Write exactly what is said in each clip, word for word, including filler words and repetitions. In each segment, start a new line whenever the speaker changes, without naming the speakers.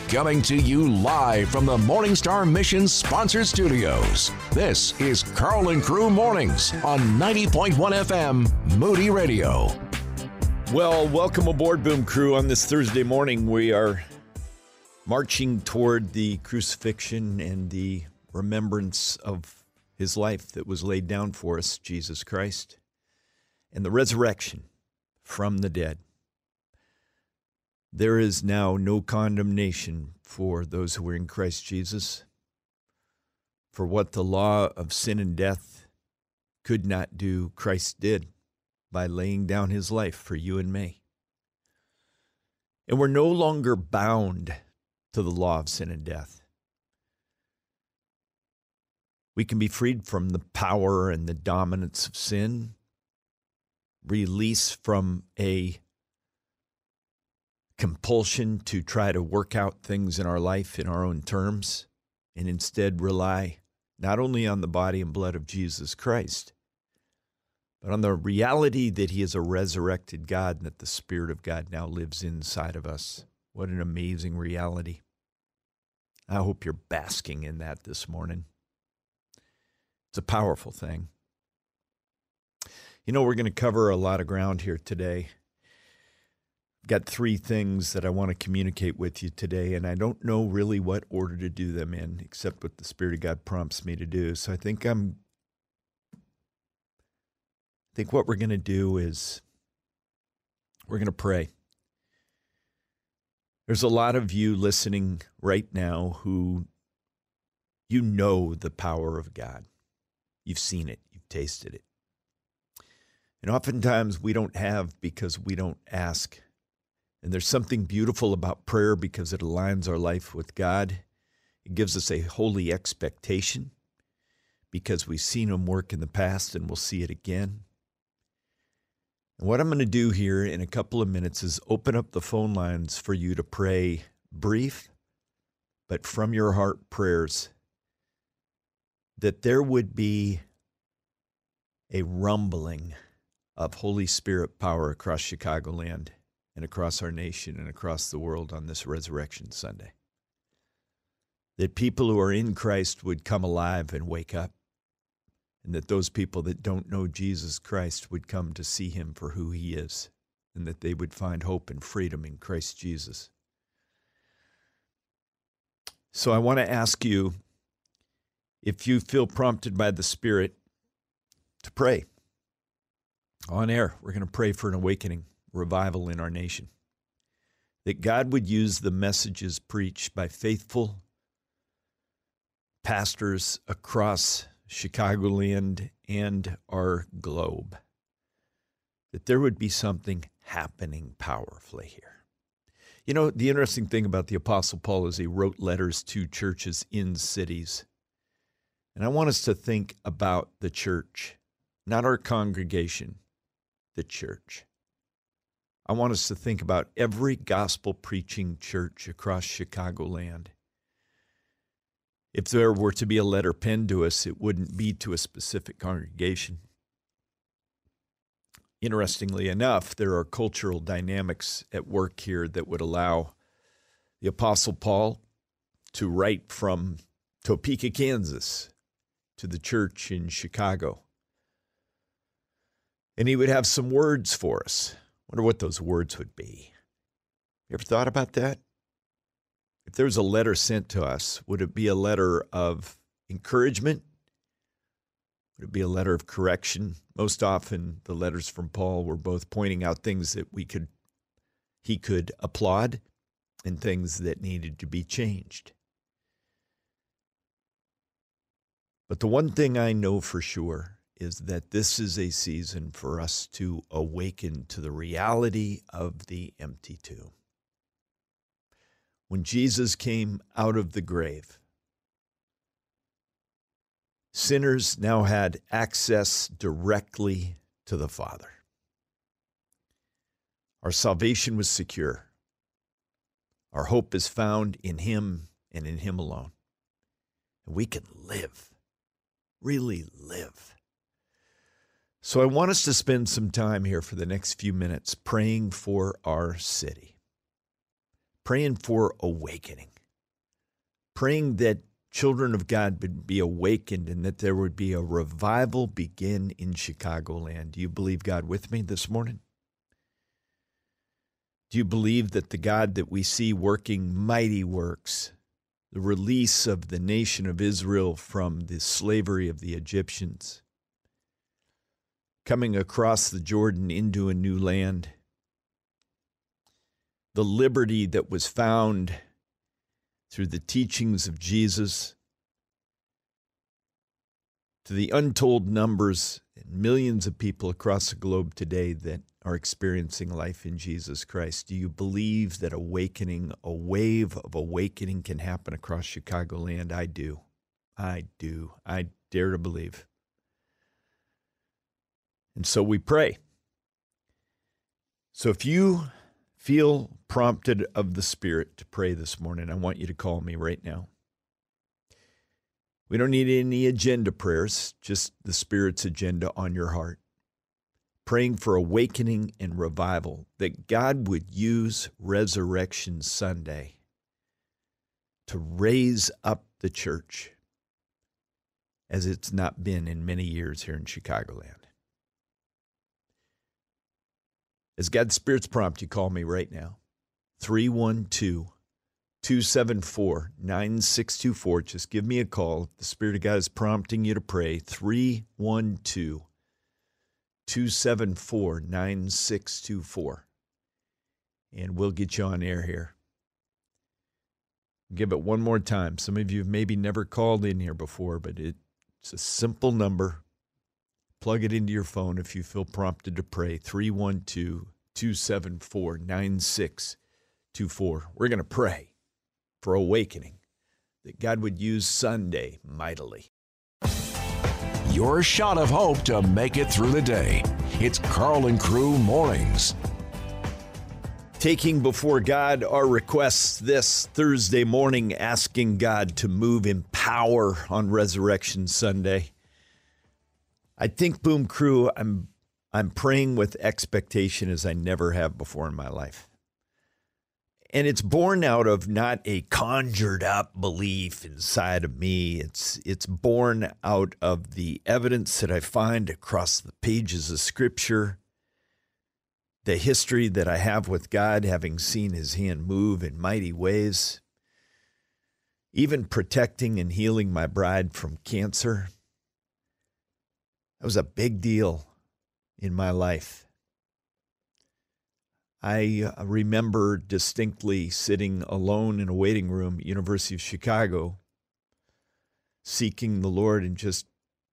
Coming to you live from the Morning Star Mission sponsored studios. This is Carl and Crew Mornings on ninety point one F M Moody Radio.
Well, welcome aboard, Boom Crew. On this Thursday morning, we are marching toward the crucifixion and the remembrance of his life that was laid down for us, Jesus Christ, and the resurrection from the dead. There is now no condemnation for those who are in Christ Jesus. For what the law of sin and death could not do, Christ did by laying down his life for you and me. And we're no longer bound to the law of sin and death. We can be freed from the power and the dominance of sin, release from a compulsion to try to work out things in our life in our own terms, and instead rely not only on the body and blood of Jesus Christ, but on the reality that he is a resurrected God and that the Spirit of God now lives inside of us. What an amazing reality. I hope you're basking in that this morning. It's a powerful thing. You know, we're going to cover a lot of ground here today. Got three things that I want to communicate with you today, and I don't know really what order to do them in, except what the Spirit of God prompts me to do. So I think I'm, I think what we're going to do is we're going to pray. There's a lot of you listening right now who you know the power of God. You've seen it. You've tasted it. And oftentimes we don't have because we don't ask. And there's something beautiful about prayer because it aligns our life with God. It gives us a holy expectation because we've seen him work in the past and we'll see it again. And what I'm going to do here in a couple of minutes is open up the phone lines for you to pray brief, but from your heart prayers, that there would be a rumbling of Holy Spirit power across Chicagoland and across our nation and across the world on this Resurrection Sunday. That people who are in Christ would come alive and wake up, and that those people that don't know Jesus Christ would come to see him for who he is, and that they would find hope and freedom in Christ Jesus. So I want to ask you, if you feel prompted by the Spirit, to pray. On air, we're going to pray for an awakening, revival in our nation. That God would use the messages preached by faithful pastors across Chicagoland and our globe. That there would be something happening powerfully here. You know, the interesting thing about the Apostle Paul is he wrote letters to churches in cities. And I want us to think about the church, not our congregation, the church. I want us to think about every gospel-preaching church across Chicagoland. If there were to be a letter penned to us, it wouldn't be to a specific congregation. Interestingly enough, there are cultural dynamics at work here that would allow the Apostle Paul to write from Topeka, Kansas, to the church in Chicago. And he would have some words for us. Wonder what those words would be. You ever thought about that? If there was a letter sent to us, would it be a letter of encouragement? Would it be a letter of correction? Most often, the letters from Paul were both pointing out things that we could, he could applaud and things that needed to be changed. But the one thing I know for sure is that this is a season for us to awaken to the reality of the empty tomb. When Jesus came out of the grave, sinners now had access directly to the Father. Our salvation was secure. Our hope is found in him and in him alone. And we can live, really live. So I want us to spend some time here for the next few minutes praying for our city, praying for awakening. praying that children of God would be awakened and that there would be a revival begin in Chicagoland. Do you believe God with me this morning? Do you believe that the God that we see working mighty works, the release of the nation of Israel from the slavery of the Egyptians, coming across the Jordan into a new land, the liberty that was found through the teachings of Jesus, to the untold numbers and millions of people across the globe today that are experiencing life in Jesus Christ? Do you believe that awakening, a wave of awakening can happen across Chicagoland? I do. I do. I dare to believe. And so we pray. So if you feel prompted of the Spirit to pray this morning, I want you to call me right now. We don't need any agenda prayers, just the Spirit's agenda on your heart. Praying for awakening and revival, that God would use Resurrection Sunday to raise up the church as it's not been in many years here in Chicagoland. As God's Spirit's prompt, you call me right now. three one two, two seven four, nine six two four. Just give me a call. If the Spirit of God is prompting you to pray, three one two, two seven four, nine six two four. And we'll get you on air here. Give it one more time. Some of you have maybe never called in here before, but it, it's a simple number. Plug it into your phone if you feel prompted to pray. three one two, two seven four, nine six two four. We're going to pray for awakening, that God would use Sunday mightily.
Your shot of hope to make it through the day. It's Karl and Crew Mornings.
Taking before God our requests this Thursday morning, asking God to move in power on Resurrection Sunday. I think, Boom Crew, I'm I'm praying with expectation as I never have before in my life. And it's born out of not a conjured up belief inside of me. It's it's born out of the evidence that I find across the pages of Scripture, the history that I have with God, having seen His hand move in mighty ways, even protecting and healing my bride from cancer. That was a big deal in my life. I remember distinctly sitting alone in a waiting room at University of Chicago, seeking the Lord and just,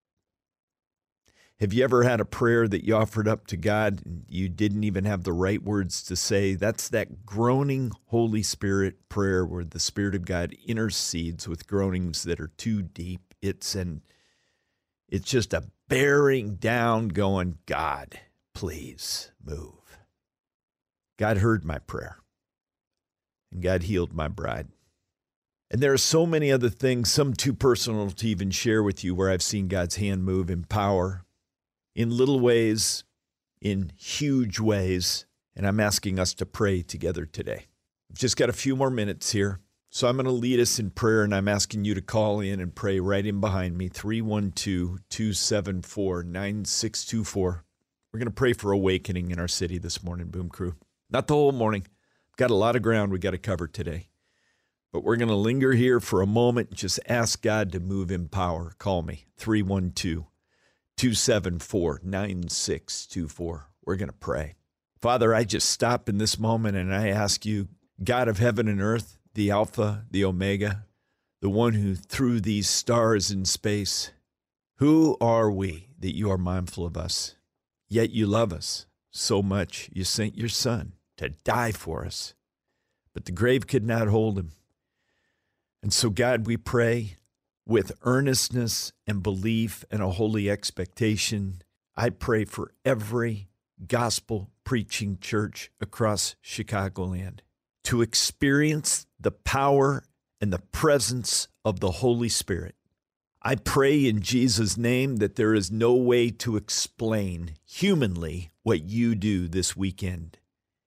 have you ever had a prayer that you offered up to God and you didn't even have the right words to say? That's that groaning Holy Spirit prayer where the Spirit of God intercedes with groanings that are too deep. It's an, it's just a bearing down going, God, please move. God heard my prayer, and God healed my bride. And there are so many other things, some too personal to even share with you, where I've seen God's hand move in power, in little ways, in huge ways, and I'm asking us to pray together today. I've just got a few more minutes here, so I'm going to lead us in prayer, and I'm asking you to call in and pray right in behind me, three one two, two seven four, nine six two four. We're going to pray for awakening in our city this morning, Boom Crew. Not the whole morning. Got a lot of ground we got to cover today. But we're going to linger here for a moment and just ask God to move in power. Call me, three one two, two seven four, nine six two four. We're going to pray. Father, I just stop in this moment and I ask you, God of heaven and earth, the Alpha, the Omega, the one who threw these stars in space, who are we that you are mindful of us? Yet you love us so much, you sent your Son to die for us, but the grave could not hold him. And so, God, we pray with earnestness and belief and a holy expectation. I pray for every gospel-preaching church across Chicagoland to experience the power and the presence of the Holy Spirit. I pray in Jesus' name that there is no way to explain humanly what you do this weekend.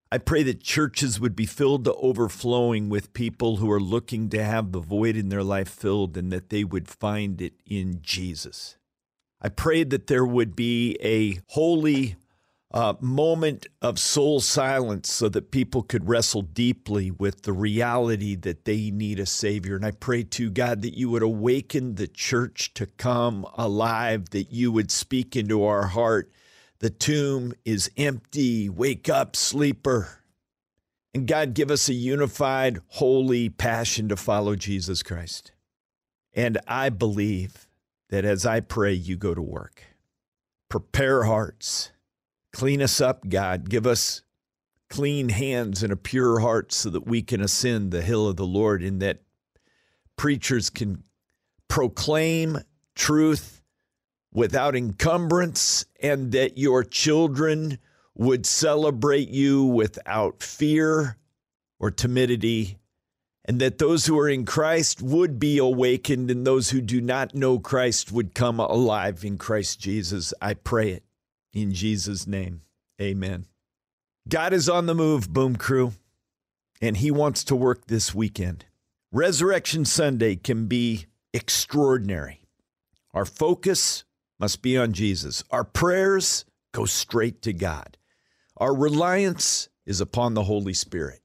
I pray that churches would be filled to overflowing with people who are looking to have the void in their life filled, and that they would find it in Jesus. I pray that there would be a holy uh, moment of soul silence so that people could wrestle deeply with the reality that they need a Savior. And I pray to God that you would awaken the church to come alive, that you would speak into our heart. The tomb is empty. Wake up, sleeper. And God, give us a unified, holy passion to follow Jesus Christ. And I believe that as I pray, you go to work. Prepare hearts. Clean us up, God. Give us clean hands and a pure heart so that we can ascend the hill of the Lord, and that preachers can proclaim truth without encumbrance, and that your children would celebrate you without fear or timidity, and that those who are in Christ would be awakened, and those who do not know Christ would come alive in Christ Jesus. I pray it in Jesus' name. Amen. God is on the move, Boom Crew, and he wants to work this weekend. Resurrection Sunday can be extraordinary. Our focus must be on Jesus. Our prayers go straight to God. Our reliance is upon the Holy Spirit,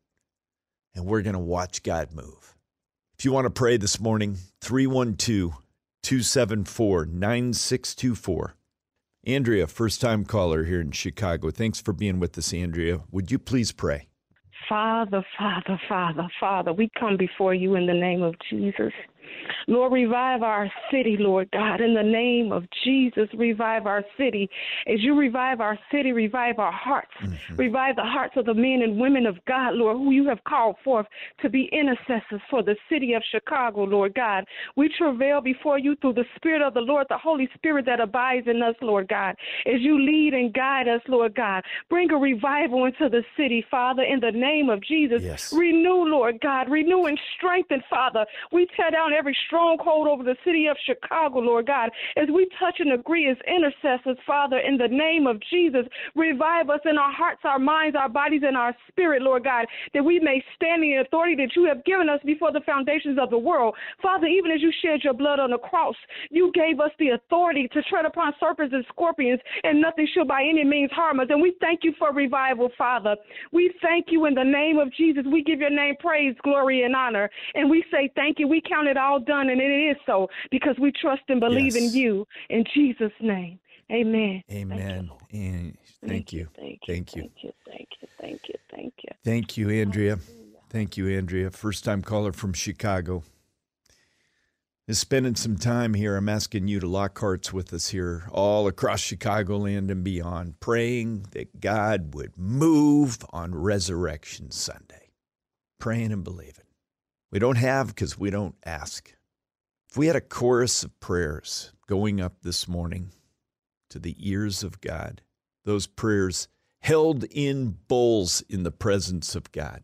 and we're going to watch God move. If you want to pray this morning, three one two, two seven four, nine six two four. Andrea, first-time caller here in Chicago. Thanks for being with us, Andrea. Would you please pray?
Father, Father, Father, Father, we come before you in the name of Jesus. Lord, revive our city, Lord God, in the name of Jesus. Revive our city. As you revive our city, revive our hearts. Mm-hmm. Revive the hearts of the men and women of God, Lord, who you have called forth to be intercessors for the city of Chicago, Lord God. We travail before you through the Spirit of the Lord, the Holy Spirit that abides in us, Lord God. As you lead and guide us, Lord God, bring a revival into the city, Father, in the name of Jesus.
Yes.
Renew, Lord God. Renew and strengthen, Father. We tear down every stronghold over the city of Chicago, Lord God, as we touch and agree as intercessors, Father, in the name of Jesus. Revive us in our hearts, our minds, our bodies, and our spirit, Lord God, that we may stand in the authority that you have given us before the foundations of the world. Father, even as you shed your blood on the cross, you gave us the authority to tread upon serpents and scorpions, and nothing shall by any means harm us. And we thank you for revival, Father. We thank you in the name of Jesus. We give your name praise, glory, and honor. And we say thank you. We count it all done, and it is so, because we trust and believe yes. in you. In Jesus' name, amen.
Amen.
Thank you.
And thank you.
Thank you.
Thank you.
Thank you. Thank you. Thank you. Thank you.
Thank you, Andrea. Thank you, Andrea. First-time caller from Chicago. Is spending some time here. I'm asking you to lock hearts with us here all across Chicagoland and beyond, praying that God would move on Resurrection Sunday. Praying and believing. We don't have because we don't ask. If we had a chorus of prayers going up this morning to the ears of God, those prayers held in bowls in the presence of God,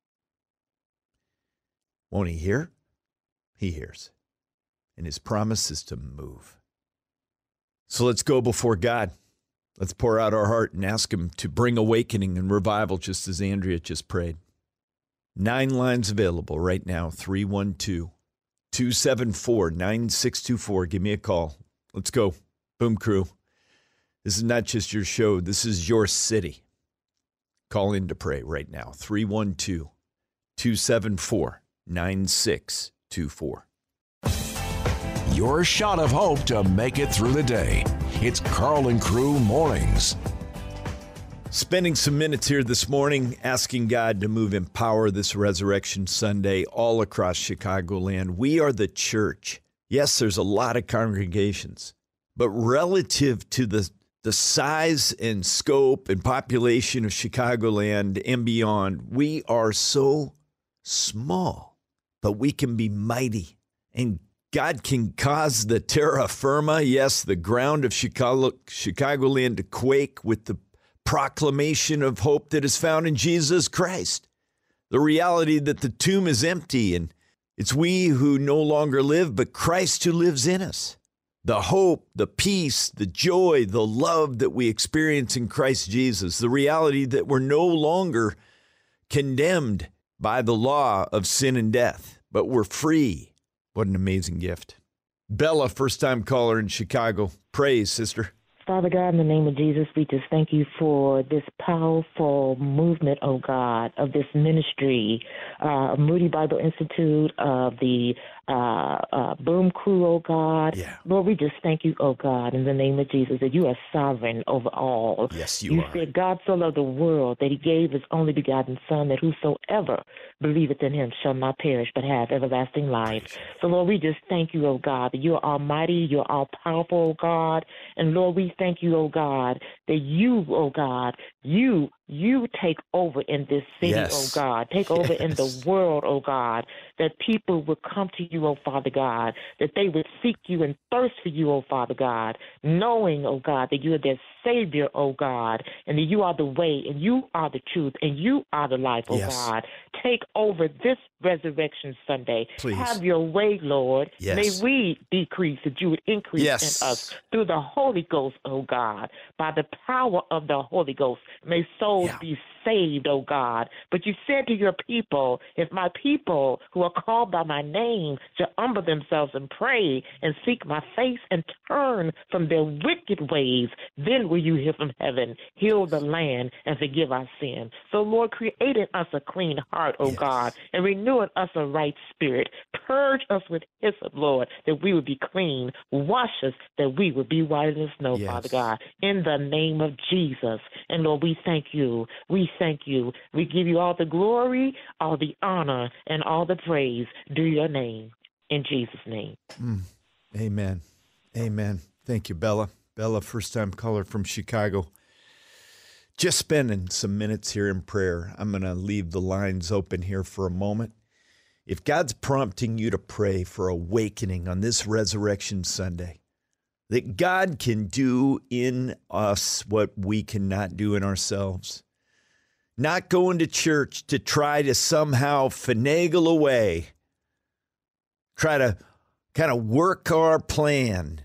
won't he hear? He hears. And his promise is to move. So let's go before God. Let's pour out our heart and ask him to bring awakening and revival, just as Andrea just prayed. Nine lines available right now, three one two, two seven four, nine six two four. Give me a call. Let's go. Boom Crew. This is not just your show. This is your city. Call in to pray right now, three one two, two seven four, nine six two four.
Your shot of hope to make it through the day. It's Carl and Crew Mornings.
Spending some minutes here this morning asking God to move in power this Resurrection Sunday all across Chicagoland. We are the church. Yes, there's a lot of congregations, but relative to the, the size and scope and population of Chicagoland and beyond, we are so small, but we can be mighty. And God can cause the terra firma, yes, the ground of Chicago, Chicagoland to quake with the proclamation of hope that is found in Jesus Christ. The reality that the tomb is empty and it's we who no longer live, but Christ who lives in us. The hope, the peace, the joy, the love that we experience in Christ Jesus. The reality that we're no longer condemned by the law of sin and death, but we're free. What an amazing gift. Bella, first-time caller in Chicago. Praise, sister.
Father God, in the name of Jesus, we just thank you for this powerful movement, oh God, of this ministry, uh, Moody Bible Institute, of the uh, uh, Boom Crew, oh God.
Yeah.
Lord, we just thank you, oh God, in the name of Jesus, that you are sovereign over all.
Yes, you,
you
are.
You said God so loved the world that he gave his only begotten Son, that whosoever believeth in him shall not perish but have everlasting life. So, Lord, we just thank you, oh God, that you are almighty, you are all-powerful, oh God. And, Lord, we thank you, oh God, that you, oh God, you, you take over in this city,
Yes.
oh God. Take over yes. in the world, oh God, that people would come to you, oh Father God, that they would seek you and thirst for you, oh Father God, knowing, oh God, that you are their Savior, oh God, and that you are the way, and you are the truth, and you are the life, oh
yes.
God. Take over this Resurrection Sunday.
Please.
Have your way, Lord.
Yes.
May we decrease, that you would increase
yes.
in us through the Holy Ghost, oh God. By the power of the Holy Ghost, may souls
yeah.
be saved, oh God. But you said to your people, if my people who are called by my name shall humble themselves and pray and seek my face and turn from their wicked ways, then will you hear from heaven, heal the land, and forgive our sin. So, Lord, create in us a clean heart, oh
yes.
God, and renew in us a right spirit. Purge us with hyssop, Lord, that we would be clean. Wash us, that we would be whiter than snow,
yes.
Father God, in the name of Jesus. And, Lord, we thank you. We thank you. We give you all the glory, all the honor, and all the praise. Do your name. In Jesus' name.
Mm. Amen. Amen. Thank you, Bella. Bella, first-time caller from Chicago. Just spending some minutes here in prayer. I'm going to leave the lines open here for a moment. If God's prompting you to pray for awakening on this Resurrection Sunday, that God can do in us what we cannot do in ourselves, not going to church to try to somehow finagle away, try to kind of work our plan,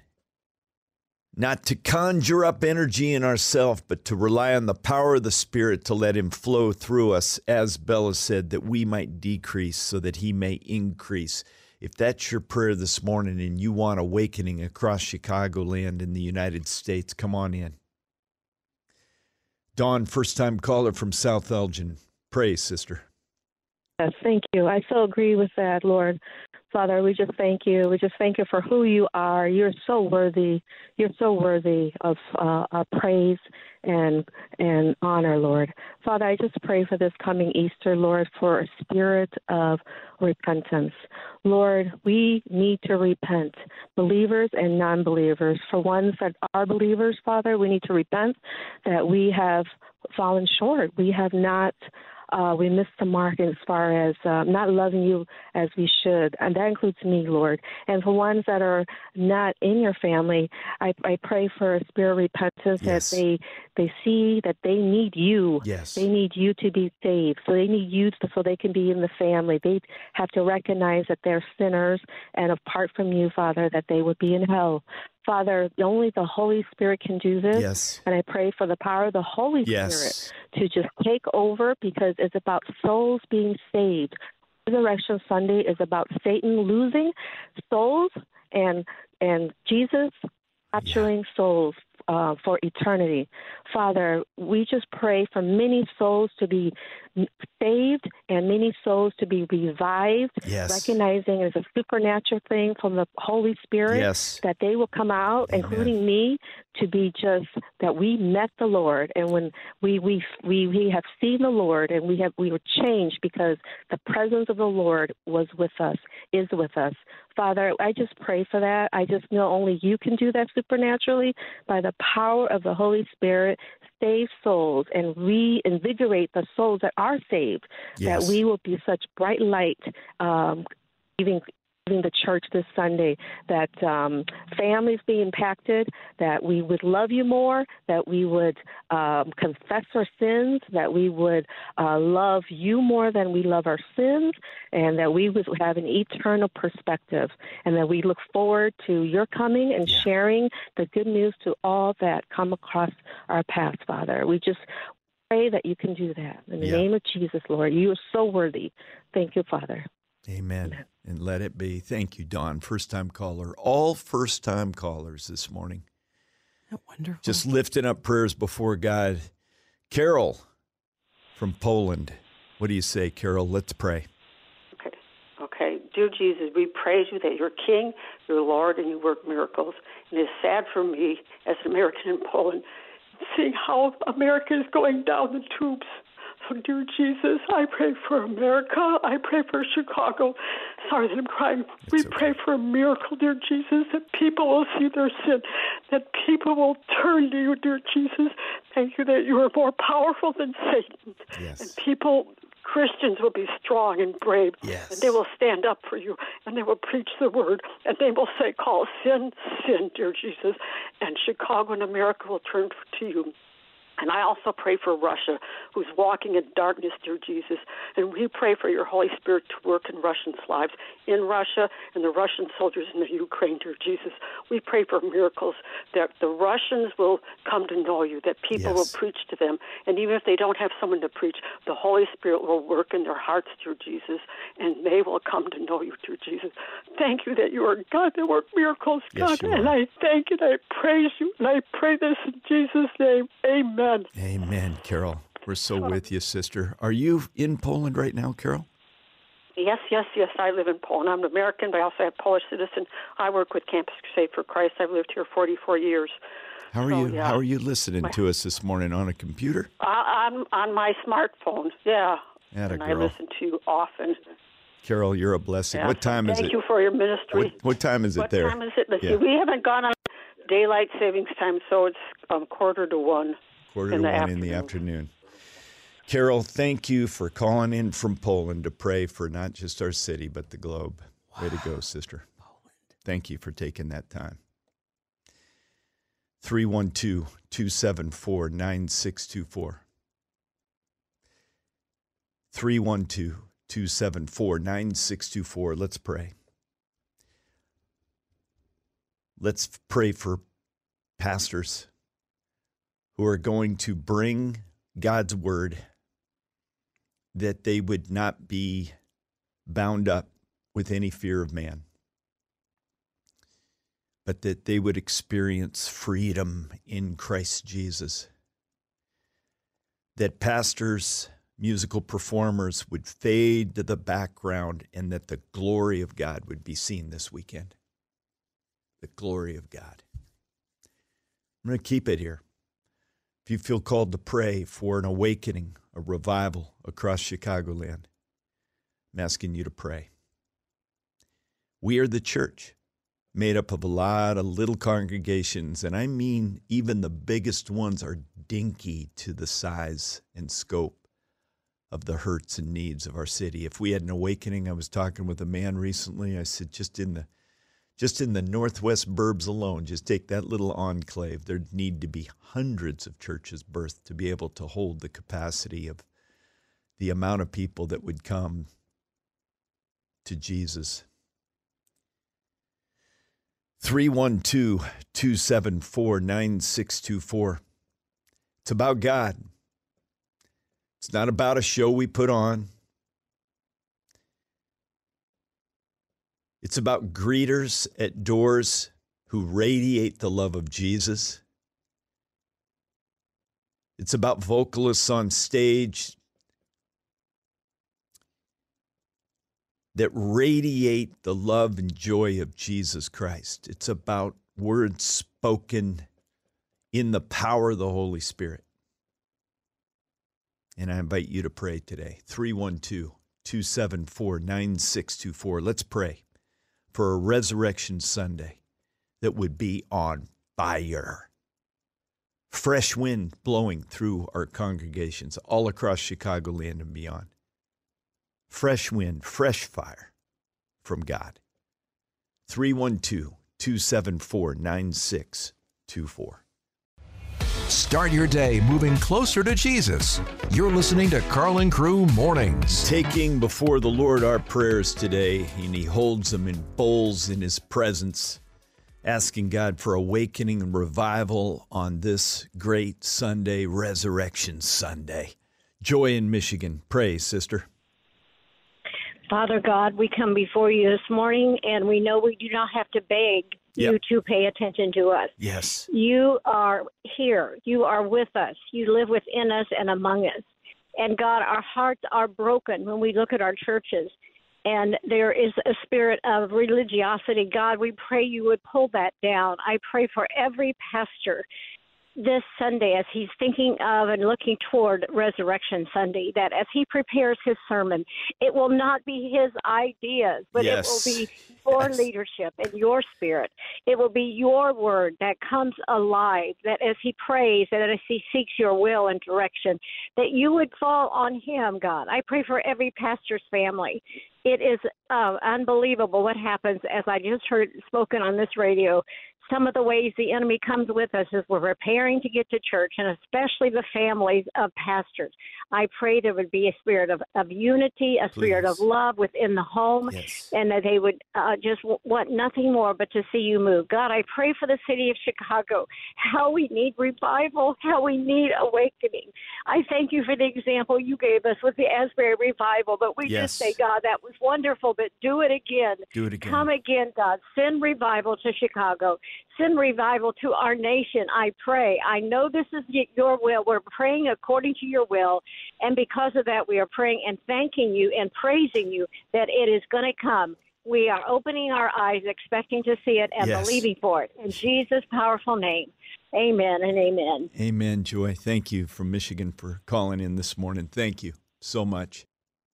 not to conjure up energy in ourselves, but to rely on the power of the Spirit to let him flow through us, as Bella said, that we might decrease so that he may increase. If that's your prayer this morning and you want awakening across Chicagoland in the United States, come on in. Dawn, first-time caller from South Elgin. Pray, sister.
Yes, thank you. I so agree with that, Lord. Father, we just thank you. We just thank you for who you are. You're so worthy. You're so worthy of uh, our praise and and honor, Lord. Father, I just pray for this coming Easter, Lord, for a spirit of repentance. Lord, we need to repent, believers and non-believers. For ones that are believers, Father, we need to repent that we have fallen short. We have not Uh, we missed the mark as far as uh, not loving you as we should, and that includes me, Lord. And for ones that are not in your family, I, I pray for a spirit of repentance, yes. that they they see that they need you.
Yes.
They need you to be saved. So they need you to, so they can be in the family. They have to recognize that they're sinners, and apart from you, Father, that they would be in hell. Father, only the Holy Spirit can do this.
Yes.
And I pray for the power of the Holy
yes.
Spirit to just take over, because it's about souls being saved. Resurrection Sunday is about Satan losing souls and and Jesus capturing yeah. souls uh, for eternity. Father, we just pray for many souls to be saved and many souls to be revived,
yes.
recognizing it's a supernatural thing from the Holy Spirit,
yes.
that they will come out, Amen. Including me, to be just that we met the Lord, and when we we we, we have seen the Lord, and we have we were changed because the presence of the Lord was with us, is with us. Father, I just pray for that. I just know only you can do that supernaturally by the power of the Holy Spirit. Save souls and reinvigorate the souls that are saved, yes. that we will be such bright light, um, even in the church this Sunday, that um, families be impacted, that we would love you more, that we would um, confess our sins, that we would uh, love you more than we love our sins, and that we would have an eternal perspective, and that we look forward to your coming and
yeah.
sharing the good news to all that come across our path, Father. We just
pray that you can do that. In the
Yeah.
name of Jesus, Lord, you are so worthy. Thank you, Father.
Amen.
Amen.
And let it be. Thank you, Dawn, first-time caller. All first-time callers this morning.
Wonderful.
Just lifting up prayers before God. Carol from Poland. What do you say, Carol? Let's pray.
Okay. Okay. Dear Jesus, we praise you that you're King, you're Lord, and you work miracles. And it's sad for me as an American in Poland seeing how America is going down the tubes. So, dear Jesus, I pray for America. I pray for Chicago. Sorry that I'm crying.
It's
we
okay.
pray for a miracle, dear Jesus, that people will see their sin, that people will turn to you, dear Jesus. Thank you that you are more powerful than Satan.
Yes.
And people, Christians, will be strong and brave.
Yes.
And they will stand up for you, and they will preach the word, and they will say, call sin, sin, dear Jesus. And Chicago and America will turn to you. And I also pray for Russia, who's walking in darkness, dear Jesus. And we pray for your Holy Spirit to work in Russians' lives, in Russia and the Russian soldiers in the Ukraine, dear Jesus. We pray for miracles, that the Russians will come to know you, that people
Yes.
will preach to them. And even if they don't have someone to preach, the Holy Spirit will work in their hearts, dear Jesus, and they will come to know you, dear Jesus. Thank you that you are God that works miracles,
Yes,
God.
you
And
are.
I thank you, and I praise you, and I pray this in Jesus' name. Amen.
Amen, Carol. We're so with you, sister. Are you in Poland right now, Carol?
Yes, yes, yes. I live in Poland. I'm American, but I also have Polish citizen. I work with Campus Crusade for Christ. I've lived here forty-four years.
How are
So,
you?
yeah.
How are you listening to us this morning on a computer?
I, I'm on my smartphone. Yeah,
Atta
and I
girl.
listen to you often.
Carol, you're a blessing.
Yeah,
What
so
time is
Thank
it?
you for your ministry.
What, what time is it
What
there?
time is it? Let's
Yeah.
see. We haven't gone on daylight savings time, so it's um, quarter to one.
Quarter
in
to
the
one in the afternoon. Carol, thank you for calling in from Poland to pray for not just our city, but the globe. Way to go, sister. Thank you for taking that time. three one two, two seven four, nine six two four. three one two, two seven four, nine six two four. Let's pray. Let's pray for pastors who are going to bring God's word, that they would not be bound up with any fear of man, but that they would experience freedom in Christ Jesus. That pastors, musical performers would fade to the background, and that the glory of God would be seen this weekend. The glory of God. I'm going to keep it here. If you feel called to pray for an awakening, a revival across Chicagoland, I'm asking you to pray. We are the church, made up of a lot of little congregations, and I mean even the biggest ones are dinky to the size and scope of the hurts and needs of our city. If we had an awakening, I was talking with a man recently, I said just in the Just in the northwest burbs alone, just take that little enclave, there'd need to be hundreds of churches birthed to be able to hold the capacity of the amount of people that would come to Jesus. three one two, two seven four, nine six two four. It's about God. It's not about a show we put on. It's about greeters at doors who radiate the love of Jesus. It's about vocalists on stage that radiate the love and joy of Jesus Christ. It's about words spoken in the power of the Holy Spirit. And I invite you to pray today. three one two, two seven four, nine six two four. Let's pray for a Resurrection Sunday that would be on fire. Fresh wind blowing through our congregations all across Chicagoland and beyond. Fresh wind, fresh fire from God. three one two, two seven four, nine six two four.
Start your day moving closer to Jesus. You're listening to Carl and Crew Mornings.
Taking before the Lord our prayers today, and he holds them in bowls in his presence. asking God for awakening and revival on this great Sunday, Resurrection Sunday. Joy in Michigan. Pray, sister.
Father God, we come before you this morning, and we know we do not have to beg
Yep.
you to pay attention to us.
Yes.
You are here. You are with us. You live within us and among us. And God, our hearts are broken when we look at our churches, and there is a spirit of religiosity. God, we pray you would pull that down. I pray for every pastor this Sunday as he's thinking of and looking toward Resurrection Sunday, that as he prepares his sermon, it will not be his ideas, but
Yes.
it will be your
Yes.
leadership and your spirit. It will be your word that comes alive, that as he prays and as he seeks your will and direction, that you would fall on him, God. I pray for every pastor's family. It is uh, unbelievable what happens, as I just heard spoken on this radio. Some of the ways the enemy comes with us as we're preparing to get to church, and especially the families of pastors. I pray there would be a spirit of, of unity, a spirit of
Please.
love within the home,
Yes.
and that they would uh, just w- want nothing more but to see you move. God, I pray for the city of Chicago, how we need revival, how we need awakening. I thank you for the example you gave us with the Asbury revival, but we
Yes.
just say, God, that was wonderful, but do it again.
Do it again.
Come again, God. Send revival to Chicago. Send revival to our nation, I pray. I know this is your will. We're praying according to your will. And because of that, we are praying and thanking you and praising you that it is going to come. We are opening our eyes, expecting to see it and
Yes.
believing for it. In Jesus' powerful name, amen and amen.
Amen, Joy. Thank you from Michigan for calling in this morning. Thank you so much.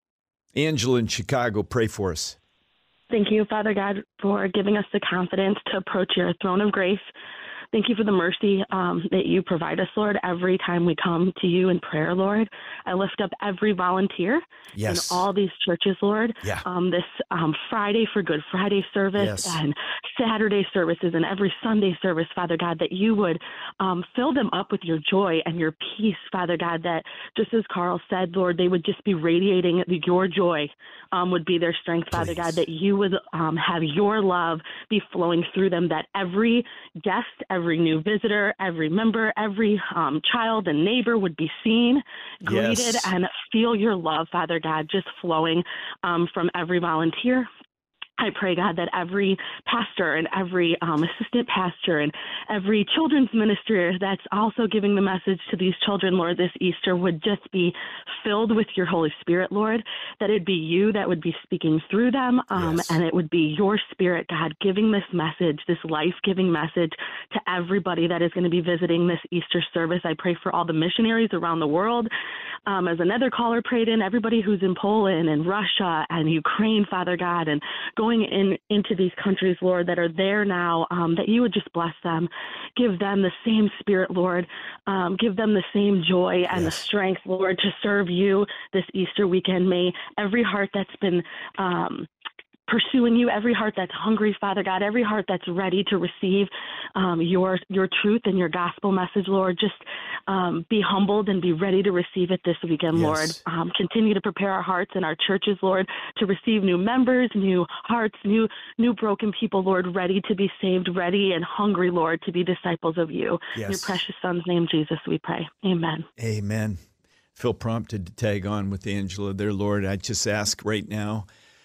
Angela in Chicago, pray for us.
Thank you, Father God, for giving us the confidence to approach your throne of grace. Thank you for the mercy um, that you provide us, Lord, every time we come to you in prayer, Lord. I lift up every volunteer
Yes.
in all these churches, Lord.
Yeah.
Um, this um, Friday for Good Friday service
Yes.
and Saturday services and every Sunday service, Father God, that you would um, fill them up with your joy and your peace, Father God, that just as Carl said, Lord, they would just be radiating your joy um, would be their strength, Father
Please.
God, that you would um, have your love be flowing through them, that every guest, every new visitor, every member, every um, child and neighbor would be seen, greeted,
Yes.
and feel your love, Father God, just flowing um, from every volunteer. I pray, God, that every pastor and every um, assistant pastor and every children's minister that's also giving the message to these children, Lord, this Easter would just be filled with your Holy Spirit, Lord, that it'd be you that would be speaking through them, um,
Yes.
and it would be your Spirit, God, giving this message, this life-giving message to everybody that is going to be visiting this Easter service. I pray for all the missionaries around the world. Um, as another caller prayed in, everybody who's in Poland and Russia and Ukraine, Father God, and going in into these countries, Lord, that are there now, um, that you would just bless them, give them the same spirit, Lord, um, give them the same joy and
Yes.
the strength, Lord, to serve you this Easter weekend. May every heart that's been um, pursuing you, every heart that's hungry, Father God, every heart that's ready to receive um, your your truth and your gospel message, Lord, just um, be humbled and be ready to receive it this weekend,
Yes.
Lord. Um, continue to prepare our hearts and our churches, Lord, to receive new members, new hearts, new new broken people, Lord, ready to be saved, ready and hungry, Lord, to be disciples of you. In your
Yes.
precious Son's name, Jesus, we pray. Amen.
Amen. Feel prompted to tag on with Angela there, Lord. I just ask right now,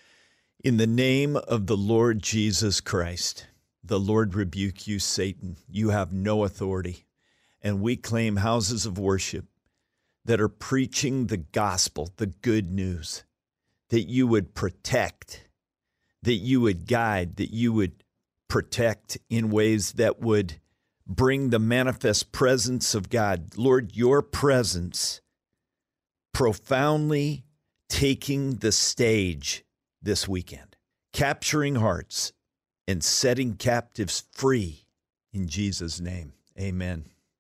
in the name of the Lord Jesus Christ, the Lord rebuke you, Satan. You have no authority. And we claim houses of worship that are preaching the gospel, the good news, that you would protect, that you would guide, that you would protect in ways that would bring the manifest presence of God. Lord, your presence profoundly taking the stage this weekend, capturing hearts and setting captives free in Jesus' name. Amen.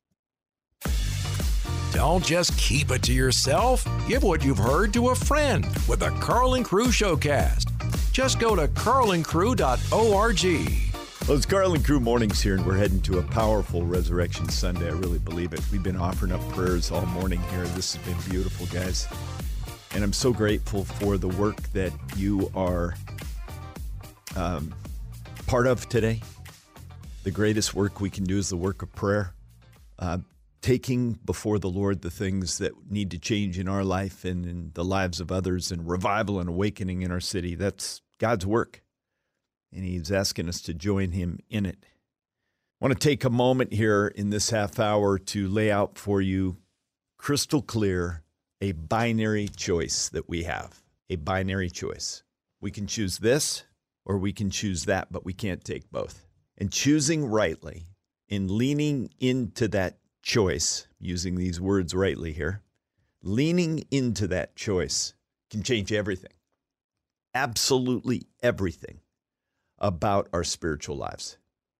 Don't just keep it to yourself. Give what you've heard to a friend with the Carl and Crew Showcast. Just go to carl and crew dot org.
Well, it's Carl and Crew Mornings here, and we're heading to a powerful Resurrection Sunday. I really believe it. We've been offering up prayers all morning here. This has been beautiful, guys. And I'm so grateful for the work that you are um, part of today. The greatest work we can do is the work of prayer, uh, taking before the Lord the things that need to change in our life and in the lives of others, and revival and awakening in our city. That's God's work, and he's asking us to join him in it. I want to take a moment here in this half hour to lay out for you crystal clear a binary choice that we have, a binary choice. We can choose this or we can choose that, but we can't take both. And choosing rightly and leaning into that choice, using these words rightly here, leaning into that choice can change everything, absolutely everything about our spiritual lives.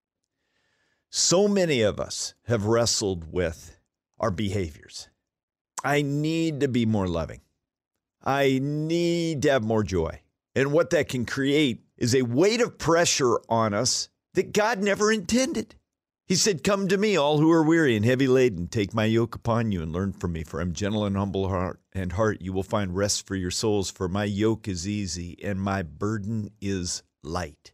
So many of us have wrestled with our behaviors. I need to be more loving. I need to have more joy. And what that can create is a weight of pressure on us that God never intended. He said, "Come to me, all who are weary and heavy laden. Take my yoke upon you and learn from me, for I'm gentle and humble heart and heart. You will find rest for your souls, for my yoke is easy and my burden is light."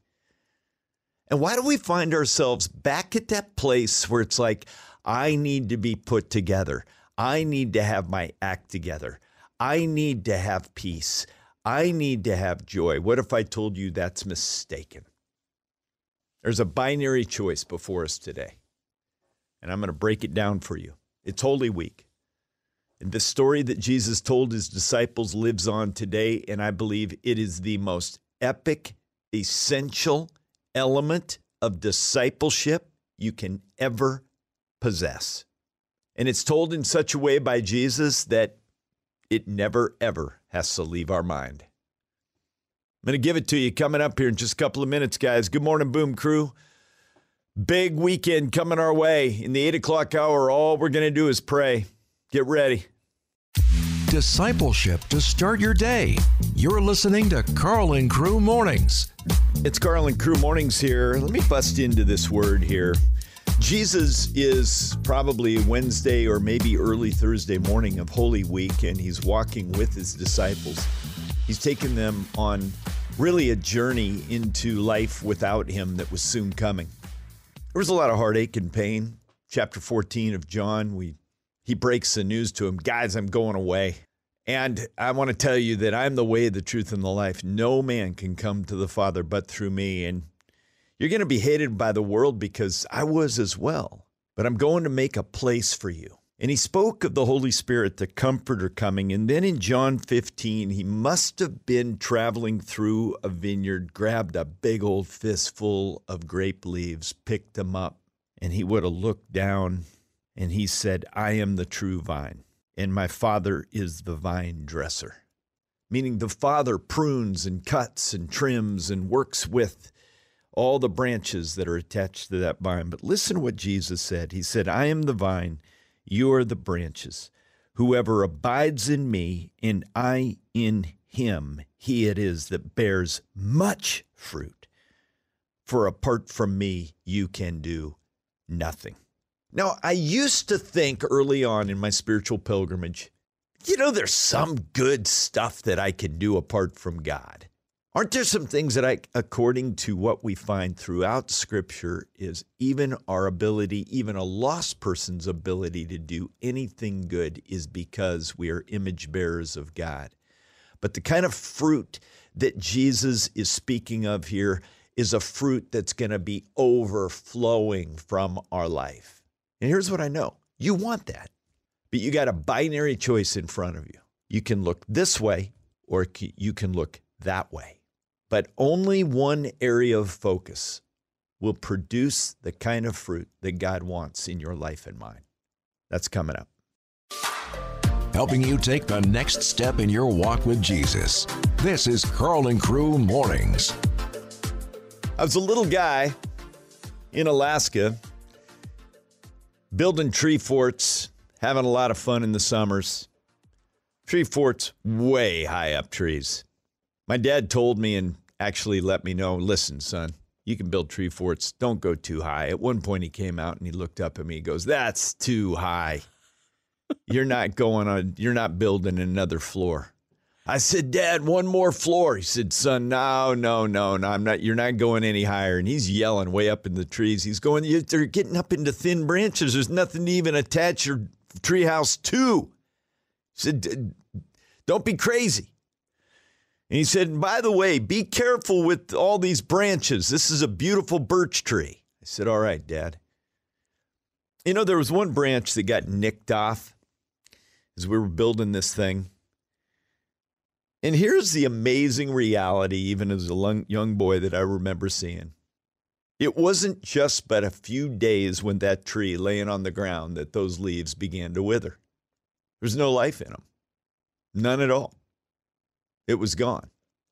And why do we find ourselves back at that place where it's like, I need to be put together. I need to have my act together. I need to have peace. I need to have joy. What if I told you that's mistaken? There's a binary choice before us today, and I'm going to break it down for you. It's Holy Week, and the story that Jesus told his disciples lives on today, and I believe it is the most epic, essential element of discipleship you can ever possess. And it's told in such a way by Jesus that it never, ever has to leave our mind. I'm going to give it to you coming up here in just a couple of minutes, guys. Good morning, Boom Crew. Big weekend coming our way. In the eight o'clock hour, all we're going to do is pray. Get ready.
Discipleship to start your day. You're listening to Carl and Crew Mornings.
It's Carl and Crew Mornings here. Let me bust into this word here. Jesus is probably Wednesday or maybe early Thursday morning of Holy Week, and he's walking with his disciples. He's taken them on really a journey into life without him that was soon coming. There was a lot of heartache and pain. Chapter fourteen of John, we he breaks the news to him, guys, I'm going away. And I want to tell you that I'm the way, the truth, and the life. No man can come to the Father but through me. And you're going to be hated by the world because I was as well. But I'm going to make a place for you. And he spoke of the Holy Spirit, the Comforter coming. And then in John fifteen, he must have been traveling through a vineyard, grabbed a big old fistful of grape leaves, picked them up, and he would have looked down and he said, I am the true vine, and my Father is the vine dresser. Meaning the Father prunes and cuts and trims and works with all the branches that are attached to that vine. But listen to what Jesus said. He said, I am the vine, you are the branches. Whoever abides in me and I in him, he it is that bears much fruit. For apart from me, you can do nothing. Now, I used to think early on in my spiritual pilgrimage, you know, there's some good stuff that I can do apart from God. Aren't there some things that I, according to what we find throughout Scripture, is even our ability, even a lost person's ability to do anything good is because we are image bearers of God. But the kind of fruit that Jesus is speaking of here is a fruit that's going to be overflowing from our life. And here's what I know. You want that, but you got a binary choice in front of you. You can look this way or you can look that way. But only one area of focus will produce the kind of fruit that God wants in your life and mine. That's coming up.
Helping you take the next step in your walk with Jesus. This is Carl and Crew Mornings.
I was a little guy in Alaska building tree forts, having a lot of fun in the summers. Tree forts way high up trees. My dad told me and actually let me know, listen, son, you can build tree forts. Don't go too high. At one point he came out and he looked up at me. He goes, that's too high. You're not going on, you're not building another floor. I said, Dad, one more floor. He said, son, no, no, no, no, I'm not. You're not going any higher. And he's yelling way up in the trees. He's going, they're getting up into thin branches. There's nothing to even attach your treehouse to. He said, don't be crazy. And he said, and by the way, be careful with all these branches. This is a beautiful birch tree. I said, all right, Dad. You know, there was one branch that got nicked off as we were building this thing. And here's the amazing reality, even as a young boy, that I remember seeing. It wasn't just but a few days when that tree laying on the ground that those leaves began to wither. There's no life in them. None at all. It was gone.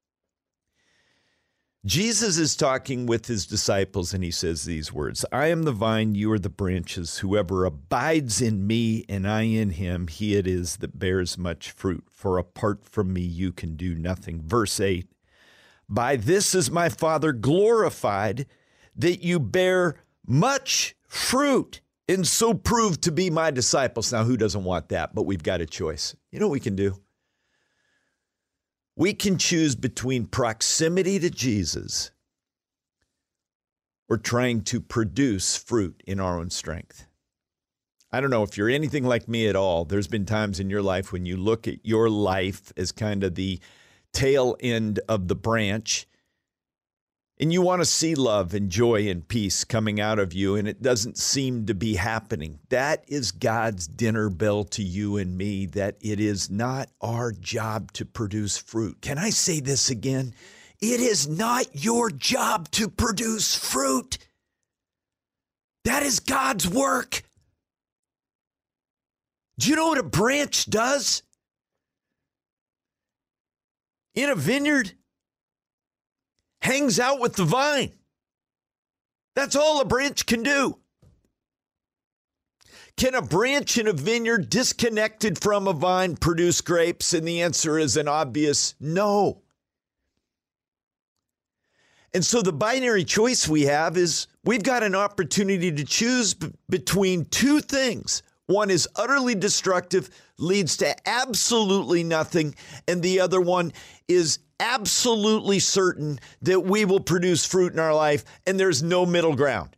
Jesus is talking with his disciples, and he says these words, I am the vine, you are the branches. Whoever abides in me and I in him, he it is that bears much fruit. For apart from me, you can do nothing. Verse eight, by this is my Father glorified, that you bear much fruit, and so prove to be my disciples. Now, who doesn't want that? But we've got a choice. You know what we can do? We can choose between proximity to Jesus or trying to produce fruit in our own strength. I don't know if you're anything like me at all. There's been times in your life when you look at your life as kind of the tail end of the branch, and you want to see love and joy and peace coming out of you, and it doesn't seem to be happening. That is God's dinner bell to you and me, that it is not our job to produce fruit. Can I say this again? It is not your job to produce fruit. That is God's work. Do you know what a branch does in a vineyard? Hangs out with the vine. That's all a branch can do. Can a branch in a vineyard disconnected from a vine produce grapes? And the answer is an obvious no. And so the binary choice we have is we've got an opportunity to choose b- between two things. One is utterly destructive, leads to absolutely nothing, and the other one is absolutely certain that we will produce fruit in our life, and there's no middle ground.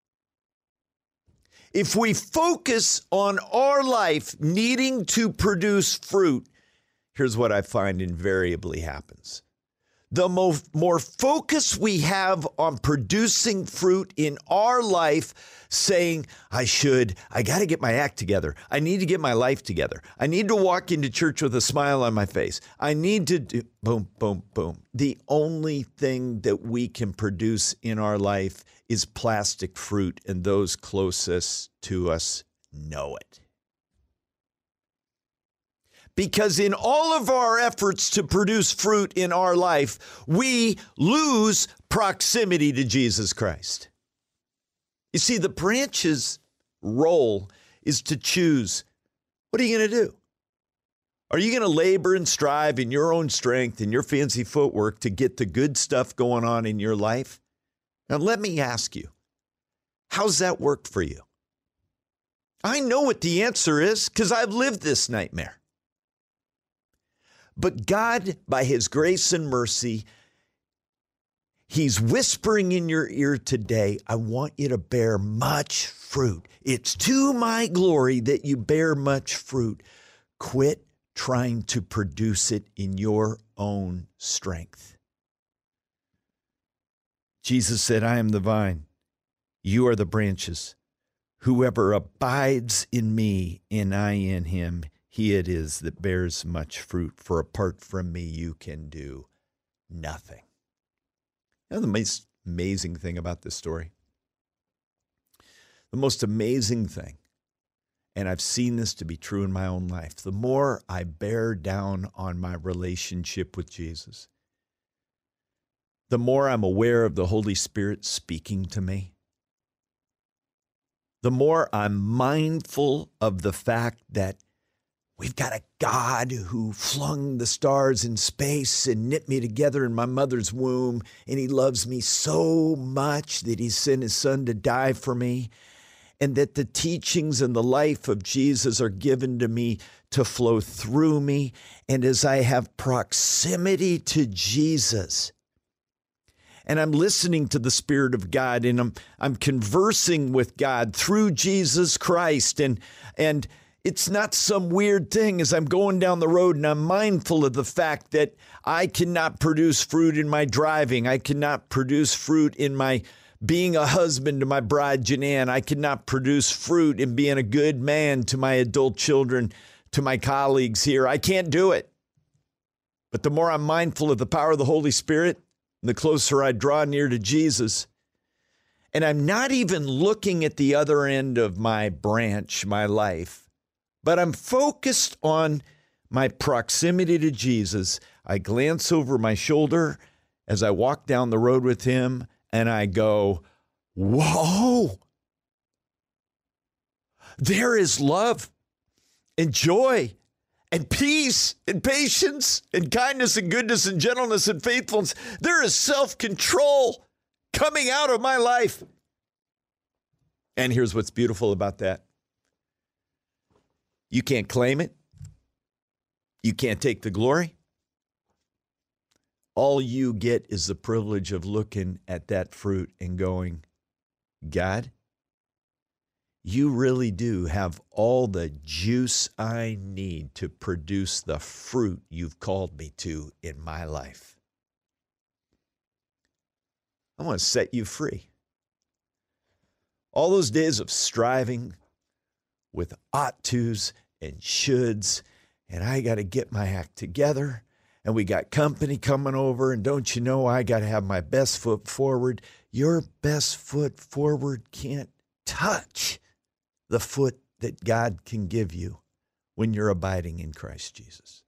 If we focus on our life needing to produce fruit, here's what I find invariably happens. The more, more focus we have on producing fruit in our life, saying, I should, I got to get my act together. I need to get my life together. I need to walk into church with a smile on my face. I need to do, boom, boom, boom. The only thing that we can produce in our life is plastic fruit, and those closest to us know it. Because in all of our efforts to produce fruit in our life, we lose proximity to Jesus Christ. You see, the branch's role is to choose. What are you going to do? Are you going to labor and strive in your own strength and your fancy footwork to get the good stuff going on in your life? Now, let me ask you, how's that work for you? I know what the answer is because I've lived this nightmare. But God, by his grace and mercy, he's whispering in your ear today, I want you to bear much fruit. It's to my glory that you bear much fruit. Quit trying to produce it in your own strength. Jesus said, I am the vine. You are the branches. Whoever abides in me and I in him, he it is that bears much fruit, for apart from me, you can do nothing. You know the most amazing thing about this story? The most amazing thing, and I've seen this to be true in my own life, the more I bear down on my relationship with Jesus, the more I'm aware of the Holy Spirit speaking to me, the more I'm mindful of the fact that we've got a God who flung the stars in space and knit me together in my mother's womb, and he loves me so much that he sent his son to die for me. and that the teachings and the life of Jesus are given to me to flow through me. And as I have proximity to Jesus, and I'm listening to the Spirit of God, and I'm I'm conversing with God through Jesus Christ, and and it's not some weird thing as I'm going down the road and I'm mindful of the fact that I cannot produce fruit in my driving. I cannot produce fruit in my being a husband to my bride, Janan. I cannot produce fruit in being a good man to my adult children, to my colleagues here. I can't do it. But the more I'm mindful of the power of the Holy Spirit, the closer I draw near to Jesus. And I'm not even looking at the other end of my branch, my life, but I'm focused on my proximity to Jesus. I glance over my shoulder as I walk down the road with him, and I go, whoa, there is love and joy and peace and patience and kindness and goodness and gentleness and faithfulness. There is self-control coming out of my life. And here's what's beautiful about that. You can't claim it. You can't take the glory. All you get is the privilege of looking at that fruit and going, God, you really do have all the juice I need to produce the fruit you've called me to in my life. I want to set you free. All those days of striving with ought tos and shoulds, and I got to get my act together, and we got company coming over, and don't you know I got to have my best foot forward. Your best foot forward can't touch the foot that God can give you when you're abiding in Christ Jesus.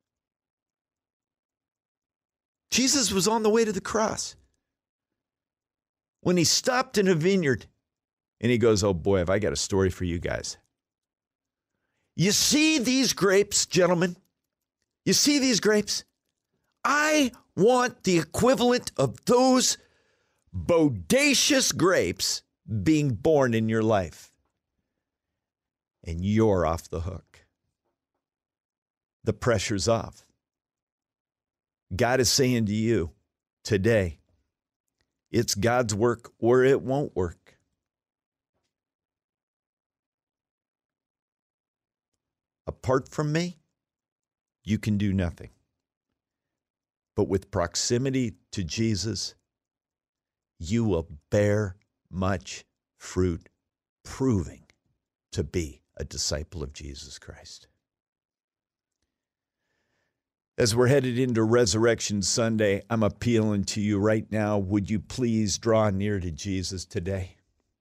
Jesus was on the way to the cross when he stopped in a vineyard, and he goes, oh boy, have I got a story for you guys. You see these grapes, gentlemen? You see these grapes? I want the equivalent of those bodacious grapes being born in your life. And you're off the hook. The pressure's off. God is saying to you today, it's God's work or it won't work. Apart from me, you can do nothing. But with proximity to Jesus, you will bear much fruit, proving to be a disciple of Jesus Christ. As we're headed into Resurrection Sunday, I'm appealing to you right now. Would you please draw near to Jesus today?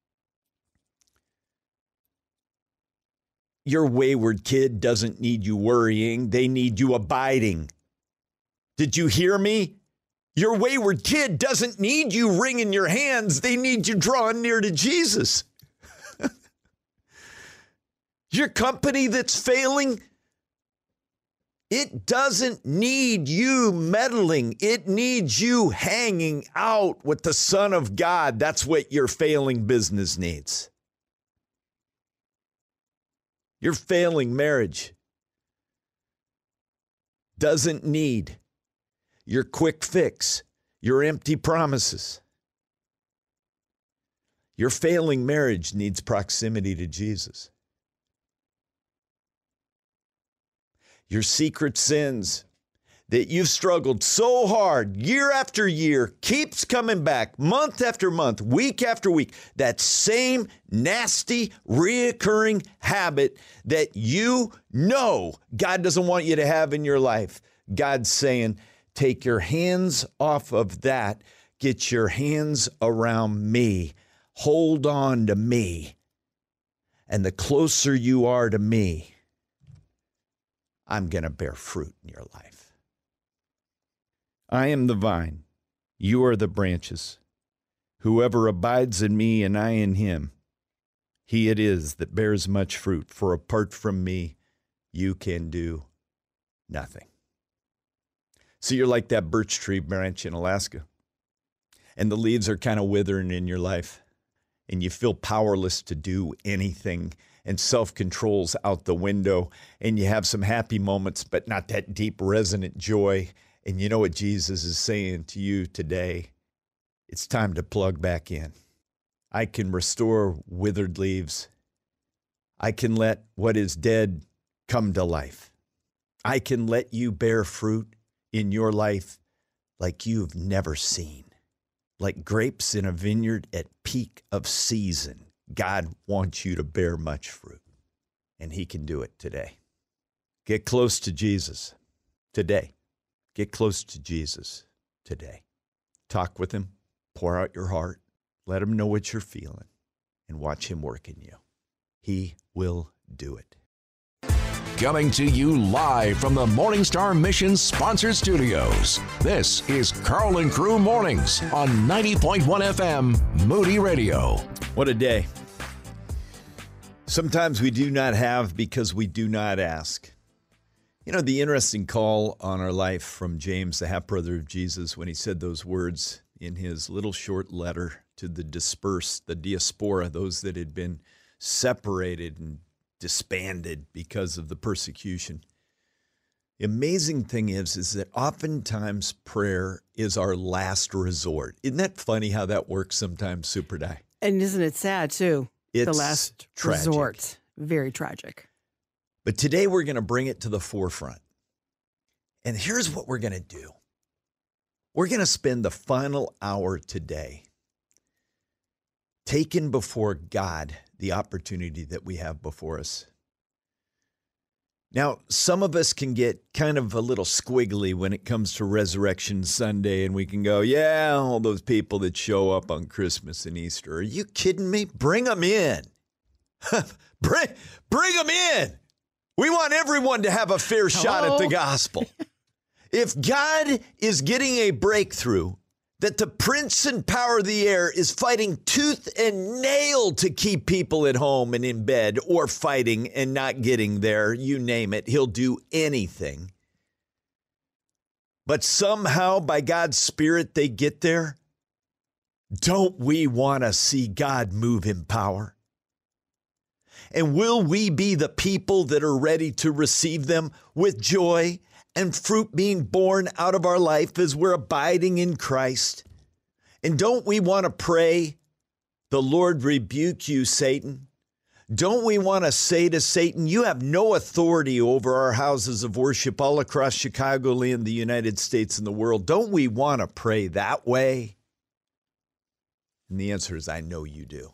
Your wayward kid doesn't need you worrying. They need you abiding. Did you hear me? Your wayward kid doesn't need you wringing your hands. They need you drawing near to Jesus. Your company that's failing, it doesn't need you meddling. It needs you hanging out with the Son of God. That's what your failing business needs. Your failing marriage doesn't need your quick fix, your empty promises. Your failing marriage needs proximity to Jesus. Your secret sins that you've struggled so hard year after year keeps coming back month after month, week after week. That same nasty, reoccurring habit that you know God doesn't want you to have in your life. God's saying, take your hands off of that. Get your hands around me. Hold on to me. And the closer you are to me, I'm going to bear fruit in your life. I am the vine, you are the branches. Whoever abides in me and I in him, he it is that bears much fruit, for apart from me, you can do nothing. So you're like that birch tree branch in Alaska, and the leaves are kind of withering in your life. and you feel powerless to do anything, and self-control's out the window, and you have some happy moments, but not that deep, resonant joy. And you know what Jesus is saying to you today? It's time to plug back in. I can restore withered leaves. I can let what is dead come to life. I can let you bear fruit in your life like you've never seen. Like grapes in a vineyard at peak of season. God wants you to bear much fruit, and he can do it today. Get close to Jesus today. Get close to Jesus today. Talk with him. Pour out your heart. Let him know what you're feeling, and watch him work in you. He will do it.
Coming to you live from the Morning Star Mission sponsored studios. This is Carl and Crew Mornings on ninety point one F M Moody Radio.
What a day. Sometimes we do not have because we do not ask. You know, the interesting call on our life from James, the half-brother of Jesus, when he said those words in his little short letter to the dispersed, the diaspora, those that had been separated and disbanded because of the persecution. The amazing thing is, is that oftentimes prayer is our last resort. Isn't that funny how that works sometimes, Super Di?
And isn't it sad, too?
It's
the last
tragic.
resort. Very tragic.
But today we're going to bring it to the forefront. And here's what we're going to do. We're going to spend the final hour today taking before God the opportunity that we have before us. Now, some of us can get kind of a little squiggly when it comes to Resurrection Sunday, and we can go, yeah, all those people that show up on Christmas and Easter. Are you kidding me? Bring them in. bring, bring them in. We want everyone to have a fair shot
Hello?
at the gospel. If God is getting a breakthrough, that the prince and power of the air is fighting tooth and nail to keep people at home and in bed, or fighting and not getting there, you name it, he'll do anything. But somehow, by God's Spirit, they get there. Don't we want to see God move in power? And will we be the people that are ready to receive them with joy and fruit being born out of our life as we're abiding in Christ? And don't we want to pray, the Lord rebuke you, Satan? Don't we want to say to Satan, you have no authority over our houses of worship all across Chicagoland, the United States, and the world? Don't we want to pray that way? And the answer is, I know you do.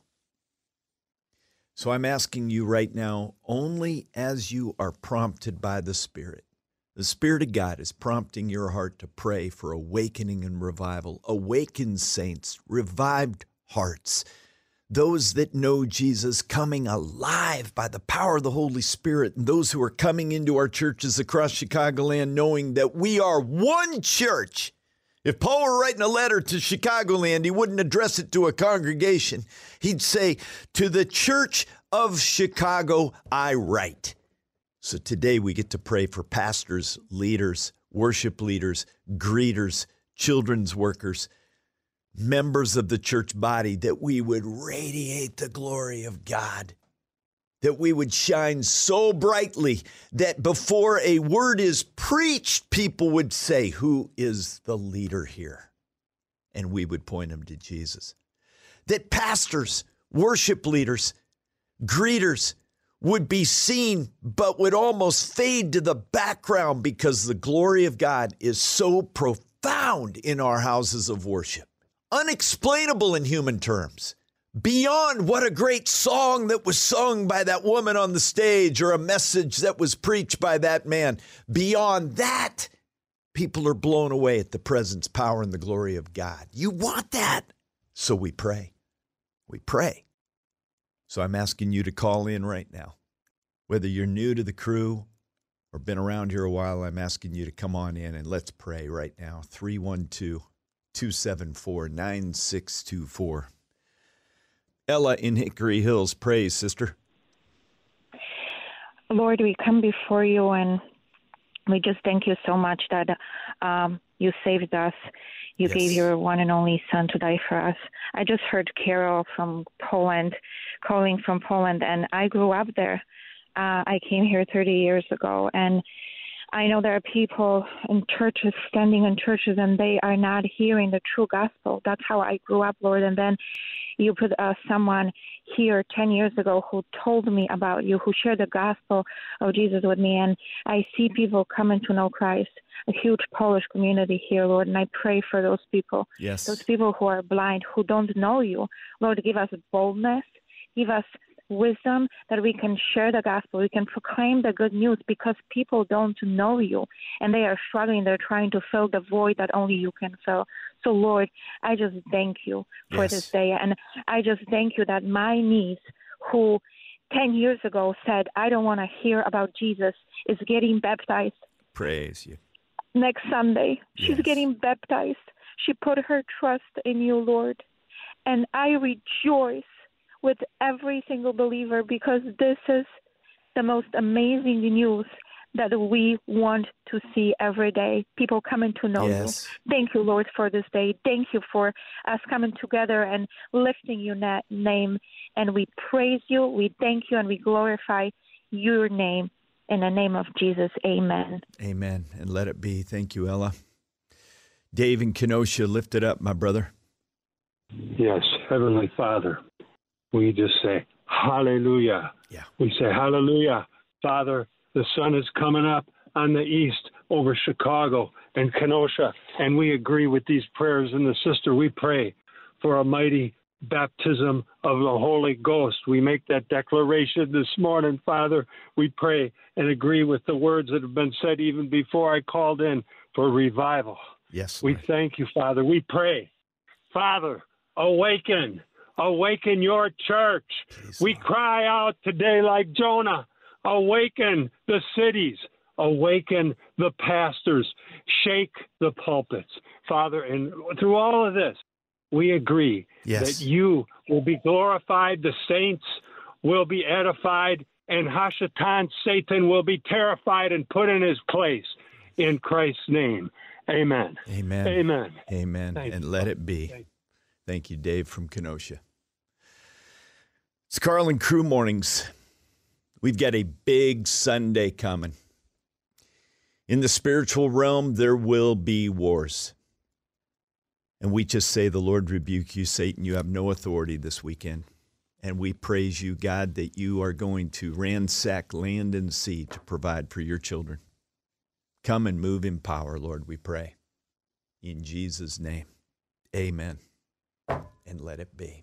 So I'm asking you right now, only as you are prompted by the Spirit. The Spirit of God is prompting your heart to pray for awakening and revival. Awakened saints, revived hearts, those that know Jesus coming alive by the power of the Holy Spirit, and those who are coming into our churches across Chicagoland knowing that we are one church. If Paul were writing a letter to Chicagoland, he wouldn't address it to a congregation. He'd say, to the church of Chicago, I write. So today we get to pray for pastors, leaders, worship leaders, greeters, children's workers, members of the church body, that we would radiate the glory of God, that we would shine so brightly that before a word is preached, people would say, who is the leader here? And we would point them to Jesus. That pastors, worship leaders, greeters would be seen, but would almost fade to the background because the glory of God is so profound in our houses of worship. Unexplainable in human terms. Beyond what a great song that was sung by that woman on the stage, or a message that was preached by that man. Beyond that, people are blown away at the presence, power, and the glory of God. You want that? So we pray. We pray. So I'm asking you to call in right now. Whether you're new to the crew or been around here a while, I'm asking you to come on in and let's pray right now. three one two, two seven four, nine six two four. Ella in Hickory Hills, praise, sister.
Lord, we come before you and we just thank you so much that um, you saved us.
You
Yes.
gave your one and only son to die for us. I just heard Carol from Poland, calling from Poland, and I grew up there. Uh, I came here thirty years ago, and I know there are people in churches, standing in churches, and they are not hearing the true gospel. That's how I grew up, Lord. And then you put uh, someone here ten years ago who told me about you, who shared the gospel of Jesus with me. And I see people coming to know Christ, a huge Polish community here, Lord. And I pray for those people,
Yes.
those people who are blind, who don't know you. Lord, give us boldness, give us wisdom that we can share the gospel, we can proclaim the good news, because people don't know you and they are struggling. They're trying to fill the void that only you can fill. So, Lord, I just thank you for
Yes.
this day. And I just thank you that my niece, who ten years ago said, I don't want to hear about Jesus, is getting baptized
Praise you.
next Sunday. She's
Yes.
getting baptized. She put her trust in you, Lord. And I rejoice with every single believer, because this is the most amazing news that we want to see every day. People coming to know
Yes.
you. Thank you, Lord, for this day. Thank you for us coming together and lifting your na- name. And we praise you, we thank you, and we glorify your name. In the name of Jesus, amen.
Amen. And let it be. Thank you, Ella. Dave in Kenosha, lift it up, my brother.
Yes, Heavenly Father, we just say, hallelujah.
Yeah.
We say, hallelujah. Father, the sun is coming up on the east over Chicago and Kenosha, and we agree with these prayers. And the sister, we pray for a mighty baptism of the Holy Ghost. We make that declaration this morning, Father. We pray and agree with the words that have been said even before I called in for revival.
Yes.
We thank you, Father. We pray, Father, awaken, awaken your church.
Please,
we
Lord.
cry out today like Jonah, awaken the cities, awaken the pastors, shake the pulpits. Father, and through all of this, we agree
Yes.
that you will be glorified, the saints will be edified, and Hashatan, Satan, will be terrified and put in his place. In Christ's name, amen.
Amen.
Amen.
Amen.
Thank
and
you.
let it be.
Thank you.
Thank you, Dave from Kenosha. It's Carl and Crew Mornings. We've got a big Sunday coming. In the spiritual realm, there will be wars. And we just say, the Lord rebuke you, Satan. You have no authority this weekend. And we praise you, God, that you are going to ransack land and sea to provide for your children. Come and move in power, Lord, we pray. In Jesus' name, amen. And let it be.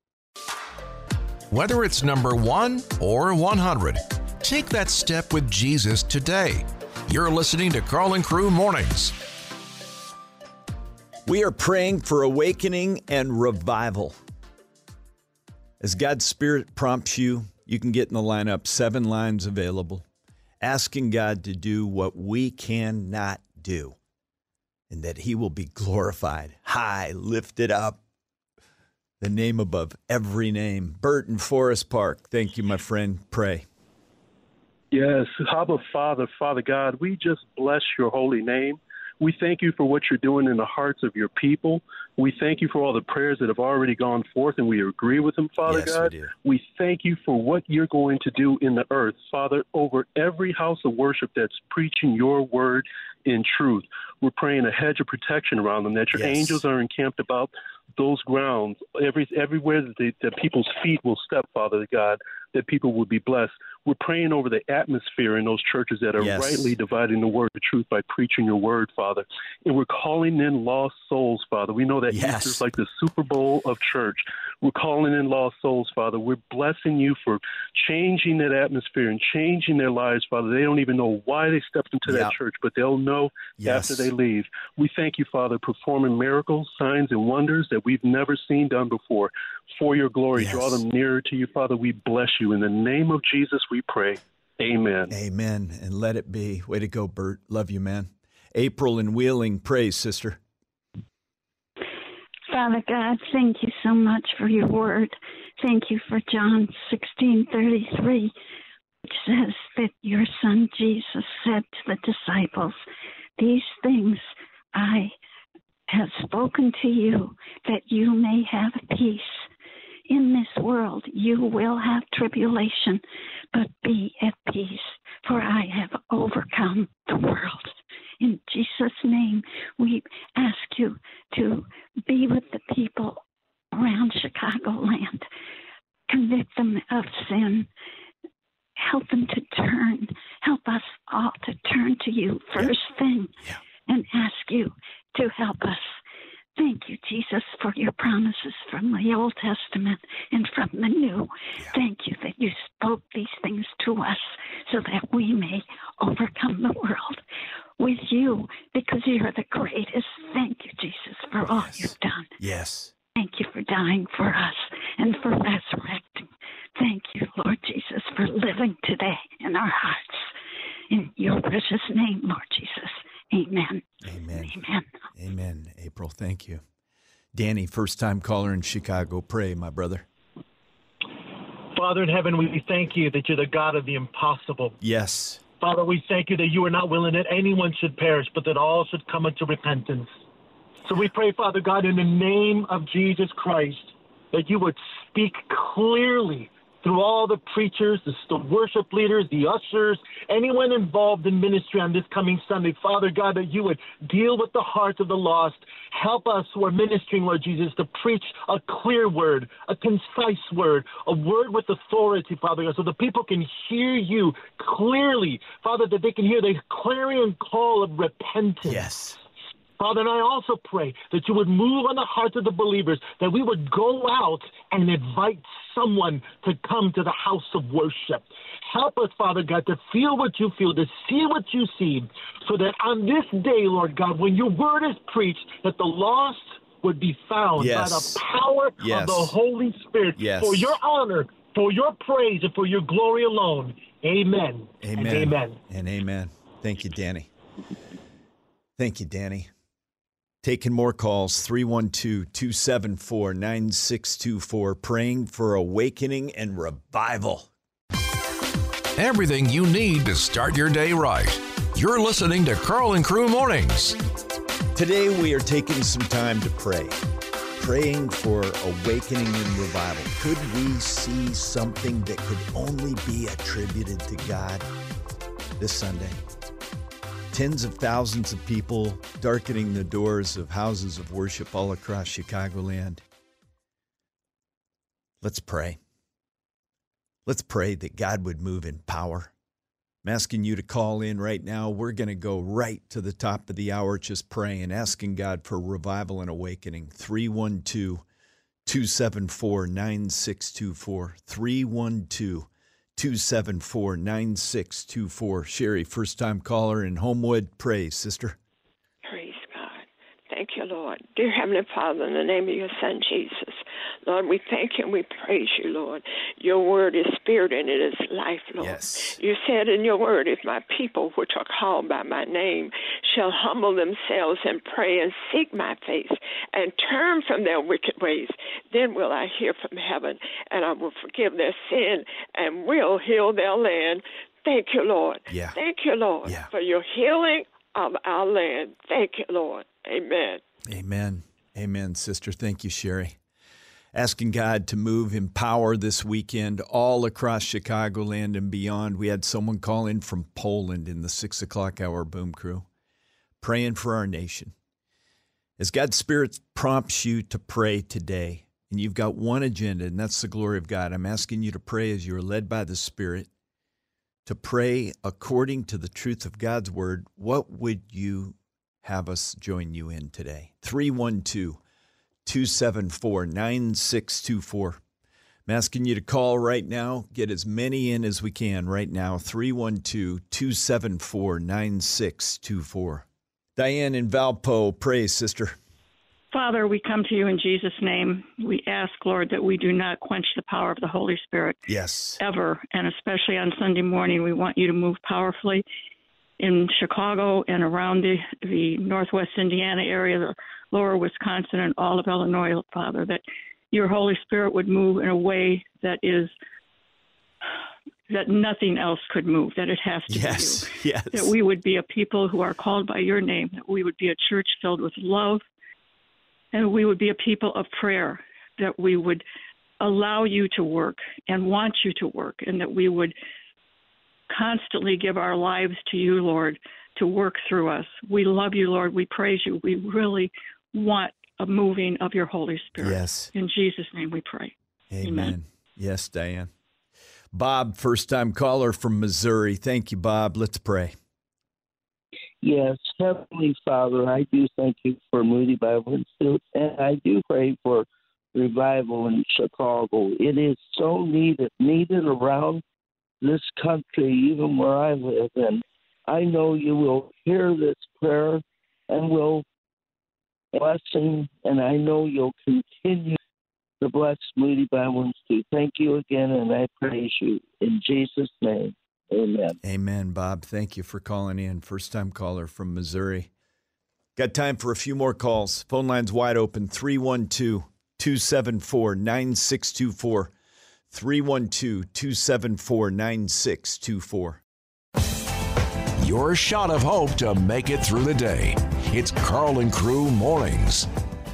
Whether it's number one or one hundred, take that step with Jesus today. You're listening to Carl and Crew Mornings.
We are praying for awakening and revival. As God's Spirit prompts you, you can get in the lineup, seven lines available, asking God to do what we cannot do, and that he will be glorified, high, lifted up, the name above every name. Bert in Forest Park, thank you, my friend. Pray.
Yes, Abba, Father, Father God, we just bless your holy name. We thank you for what you're doing in the hearts of your people. We thank you for all the prayers that have already gone forth, and we agree with them, Father
Yes,
God.
we do.
We thank you for what you're going to do in the earth, Father, over every house of worship that's preaching your word in truth. We're praying a hedge of protection around them, that your
Yes.
angels are encamped about those grounds, every everywhere that, they, that people's feet will step, Father God, that people will be blessed. We're praying over the atmosphere in those churches that are
Yes.
rightly dividing the word of truth by preaching your word, Father. And we're calling in lost souls, Father. We know that
Yes.
Easter's like the Super Bowl of church. We're calling in lost souls, Father. We're blessing you for changing that atmosphere and changing their lives, Father. They don't even know why they stepped into
Yep.
that church, but they'll know
Yes.
after they leave. We thank you, Father, performing miracles, signs, and wonders that we've never seen done before. For your glory,
Yes.
draw them nearer to you, Father. We bless you. In the name of Jesus, we pray. Amen.
Amen. And let it be. Way to go, Bert. Love you, man. April in Wheeling, praise, sister.
Father God, thank you so much for your word. Thank you for John sixteen thirty-three, which says that your son Jesus said to the disciples, these things I has spoken to you that you may have peace. In this world you will have tribulation, but be at peace, for I have overcome the world. In Jesus' name, we ask you to be with the people around Chicagoland. Convict them of sin. Help them to turn. Help us all to turn to you first thing and ask you to help us. Thank you, Jesus, for your promises from the Old Testament and from the New. Thank you that you spoke these things to us so that we may overcome the world with you, because you're the greatest. Thank you, Jesus, for all
yes.
you've done.
Yes.
Thank you for dying for us and for resurrecting. Thank you, Lord Jesus, for living today in our hearts. In your precious name, Lord Jesus. Amen.
Amen.
Amen.
Amen, April. Thank you. Danny, first-time caller in Chicago. Pray, my brother.
Father in heaven, we thank you that you're the God of the impossible.
Yes.
Father, we thank you that you are not willing that anyone should perish, but that all should come unto repentance. So we pray, Father God, in the name of Jesus Christ, that you would speak clearly through all the preachers, the, the worship leaders, the ushers, anyone involved in ministry on this coming Sunday. Father God, that you would deal with the hearts of the lost. Help us who are ministering, Lord Jesus, to preach a clear word, a concise word, a word with authority, Father God, so the people can hear you clearly, Father, that they can hear the clarion call of repentance.
Yes.
Father, and I also pray that you would move on the hearts of the believers, that we would go out and invite someone to come to the house of worship. Help us, Father God, to feel what you feel, to see what you see, so that on this day, Lord God, when your word is preached, that the lost would be found
yes.
by the power
yes.
of the Holy Spirit
yes.
for your honor, for your praise, and for your glory alone. Amen.
Amen.
And amen.
And amen. Thank you, Danny. Thank you, Danny. Taking more calls, three one two, two seven four, nine six two four, praying for awakening and revival.
Everything you need to start your day right. You're listening to Carl and Crew Mornings.
Today we are taking some time to pray, praying for awakening and revival. Could we see something that could only be attributed to God this Sunday? Tens of thousands of people darkening the doors of houses of worship all across Chicagoland. Let's pray. Let's pray that God would move in power. I'm asking you to call in right now. We're going to go right to the top of the hour just praying, asking God for revival and awakening. three one two, two seven four, nine six two four. three one two, two seven four, nine six two four. Sherry, first-time caller in Homewood. Pray, sister.
Praise God. Thank you, Lord. Dear Heavenly Father, in the name of your Son, Jesus, Lord, we thank you and we praise you, Lord. Your word is spirit and it is life, Lord.
Yes.
You said in your word, if my people, which are called by my name, shall humble themselves and pray and seek my face and turn from their wicked ways, then will I hear from heaven and I will forgive their sin and will heal their land. Thank you, Lord.
Yeah.
Thank you, Lord,
yeah.
for your healing of our land. Thank you, Lord. Amen.
Amen. Amen, sister. Thank you, Sherry. Asking God to move in power this weekend all across Chicagoland and beyond. We had someone call in from Poland in the six o'clock hour boom crew, praying for our nation. As God's Spirit prompts you to pray today, and you've got one agenda, and that's the glory of God, I'm asking you to pray as you're led by the Spirit, to pray according to the truth of God's word. What would you have us join you in today? three one two, two seven four, nine six two four. I'm asking you to call right now. Get as many in as we can right now. three one two, two seven four, nine six two four. Diane in Valpo, pray, sister.
Father, we come to you in Jesus' name. We ask, Lord, that we do not quench the power of the Holy Spirit.
Yes.
Ever, and especially on Sunday morning, we want you to move powerfully in Chicago and around the, the northwest Indiana area, the lower Wisconsin, and all of Illinois, Father, that your Holy Spirit would move in a way that is that nothing else could move, that it has to
yes.
be you.
Yes.
That we would be a people who are called by your name, that we would be a church filled with love and we would be a people of prayer, that we would allow you to work and want you to work, and that we would constantly give our lives to you, Lord, to work through us. We love you, Lord. We praise you. We really want a moving of your Holy Spirit.
Yes.
In Jesus' name we pray.
Amen.
Amen.
Yes, Diane. Bob, first-time caller from Missouri. Thank you, Bob. Let's pray.
Yes, Heavenly Father, I do thank you for Moody Bible Institute, and I do pray for revival in Chicago. It is so needed, needed around this country, even where I live. And I know you will hear this prayer and will blessing, and I know you'll continue to bless Moody Bible Institute. Thank you again, and I praise you. In Jesus' name, amen.
Amen, Bob. Thank you for calling in. First-time caller from Missouri. Got time for a few more calls. Phone line's wide open, three one two, two seven four, nine six two four. three one two, two seven four, nine six two four.
Your shot of hope to make it through the day. It's Carl and Crew Mornings.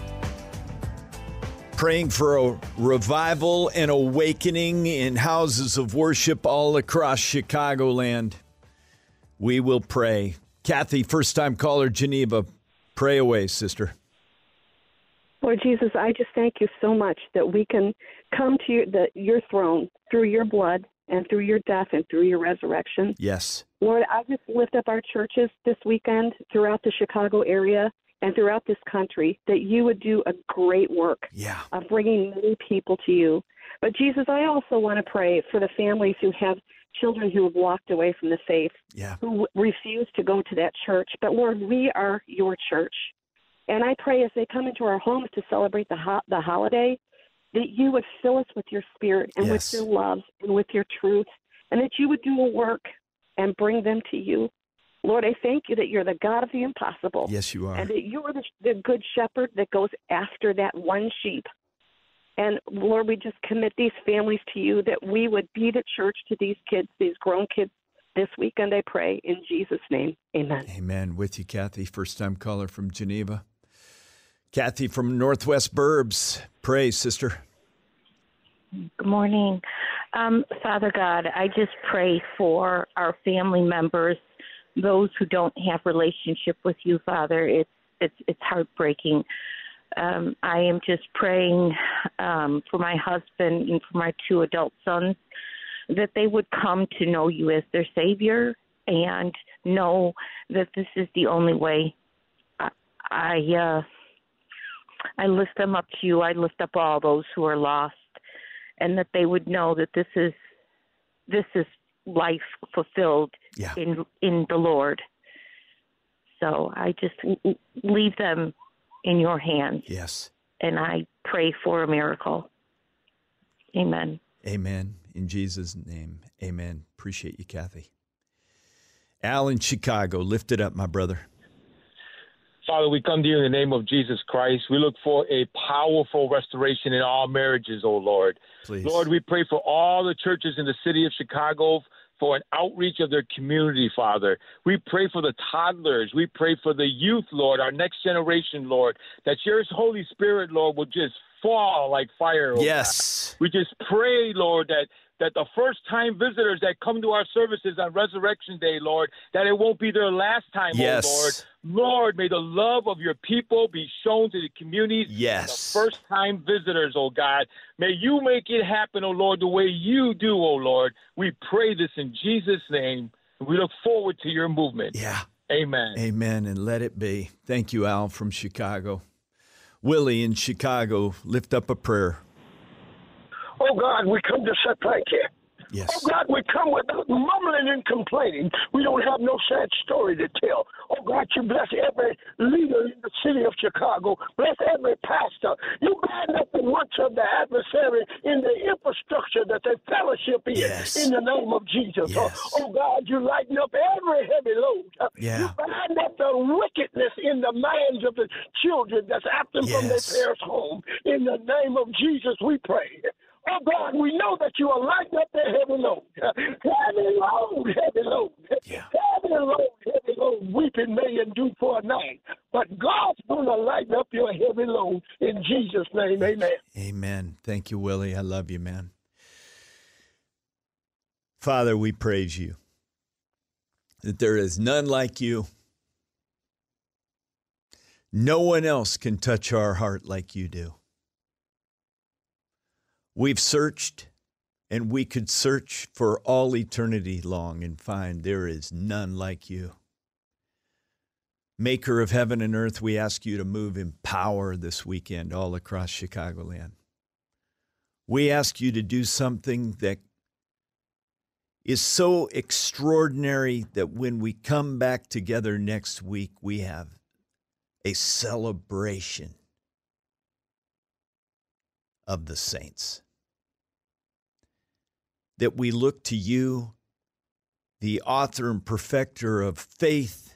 Praying for a revival and awakening in houses of worship all across Chicagoland. We will pray. Kathy, first-time caller, Geneva. Pray away, sister.
Lord Jesus, I just thank you so much that we can come to your, the, your throne through your blood and through your death and through your resurrection.
Yes.
Lord, I just lift up our churches this weekend throughout the Chicago area and throughout this country, that you would do a great work
yeah.
of bringing many people to you. But Jesus, I also want to pray for the families who have children who have walked away from the faith,
yeah.
who refuse to go to that church. But Lord, we are your church. And I pray as they come into our homes to celebrate the ho- the holiday, that you would fill us with your spirit and
yes.
with your love and with your truth, and that you would do a work and bring them to you. Lord, I thank you that you're the God of the impossible.
Yes, you are.
And that you are the, the good shepherd that goes after that one sheep. And Lord, we just commit these families to you, that we would be the church to these kids, these grown kids, this weekend, I pray, in Jesus' name. Amen.
Amen. With you, Kathy, first-time caller from Geneva. Kathy from Northwest Burbs. Pray, sister.
Good morning. Um, Father God, I just pray for our family members, those who don't have relationship with you, Father. It's it's it's heartbreaking. Um, I am just praying um, for my husband and for my two adult sons, that they would come to know you as their Savior and know that this is the only way. I I, uh, I lift them up to you. I lift up all those who are lost, and that they would know that this is this is life fulfilled
yeah.
in in the Lord. So I just leave them in your hands.
Yes.
And I pray for a miracle. Amen.
Amen. In Jesus' name, amen. Appreciate you, Kathy. Al in Chicago, lift it up, my brother.
Father, we come to you in the name of Jesus Christ. We look for a powerful restoration in all marriages, oh Lord.
Please.
Lord, we pray for all the churches in the city of Chicago for an outreach of their community, Father. We pray for the toddlers. We pray for the youth, Lord, our next generation, Lord, that your Holy Spirit, Lord, will just fall like fire. Oh
yes.
God. We just pray, Lord, that that the first-time visitors that come to our services on Resurrection Day, Lord, that it won't be their last time,
yes.
oh Lord. Lord, may the love of your people be shown to the communities.
Yes.
The first-time visitors, oh God. May you make it happen, oh Lord, the way you do, oh Lord. We pray this in Jesus' name. We look forward to your movement.
Yeah.
Amen.
Amen, and let it be. Thank you, Al, from Chicago. Willie in Chicago, lift up a prayer.
Oh, God, we come to say thank you.
Yes.
Oh, God, we come without mumbling and complaining. We don't have no sad story to tell. Oh, God, you bless every leader in the city of Chicago. Bless every pastor. You bind up the works of the adversary in the infrastructure that they fellowship in.
Yes.
In the name of Jesus.
Yes.
Oh, oh, God, you lighten up every heavy load.
Yeah.
You bind up the wickedness in the minds of the children that's absent
yes.
from their parents' home. In the name of Jesus, we pray. Oh, God, we know that you are lighting up that heavy load. Heavy load, heavy load. Yeah. Heavy load, heavy load. Weeping may endure for a night. But God's going to lighten up your heavy load in Jesus' name. Amen.
Amen. Thank you, Willie. I love you, man. Father, we praise you that there is none like you. No one else can touch our heart like you do. We've searched, and we could search for all eternity long and find there is none like you. Maker of heaven and earth, we ask you to move in power this weekend all across Chicagoland. We ask you to do something that is so extraordinary that when we come back together next week, we have a celebration of the saints. That we look to you, the author and perfecter of faith,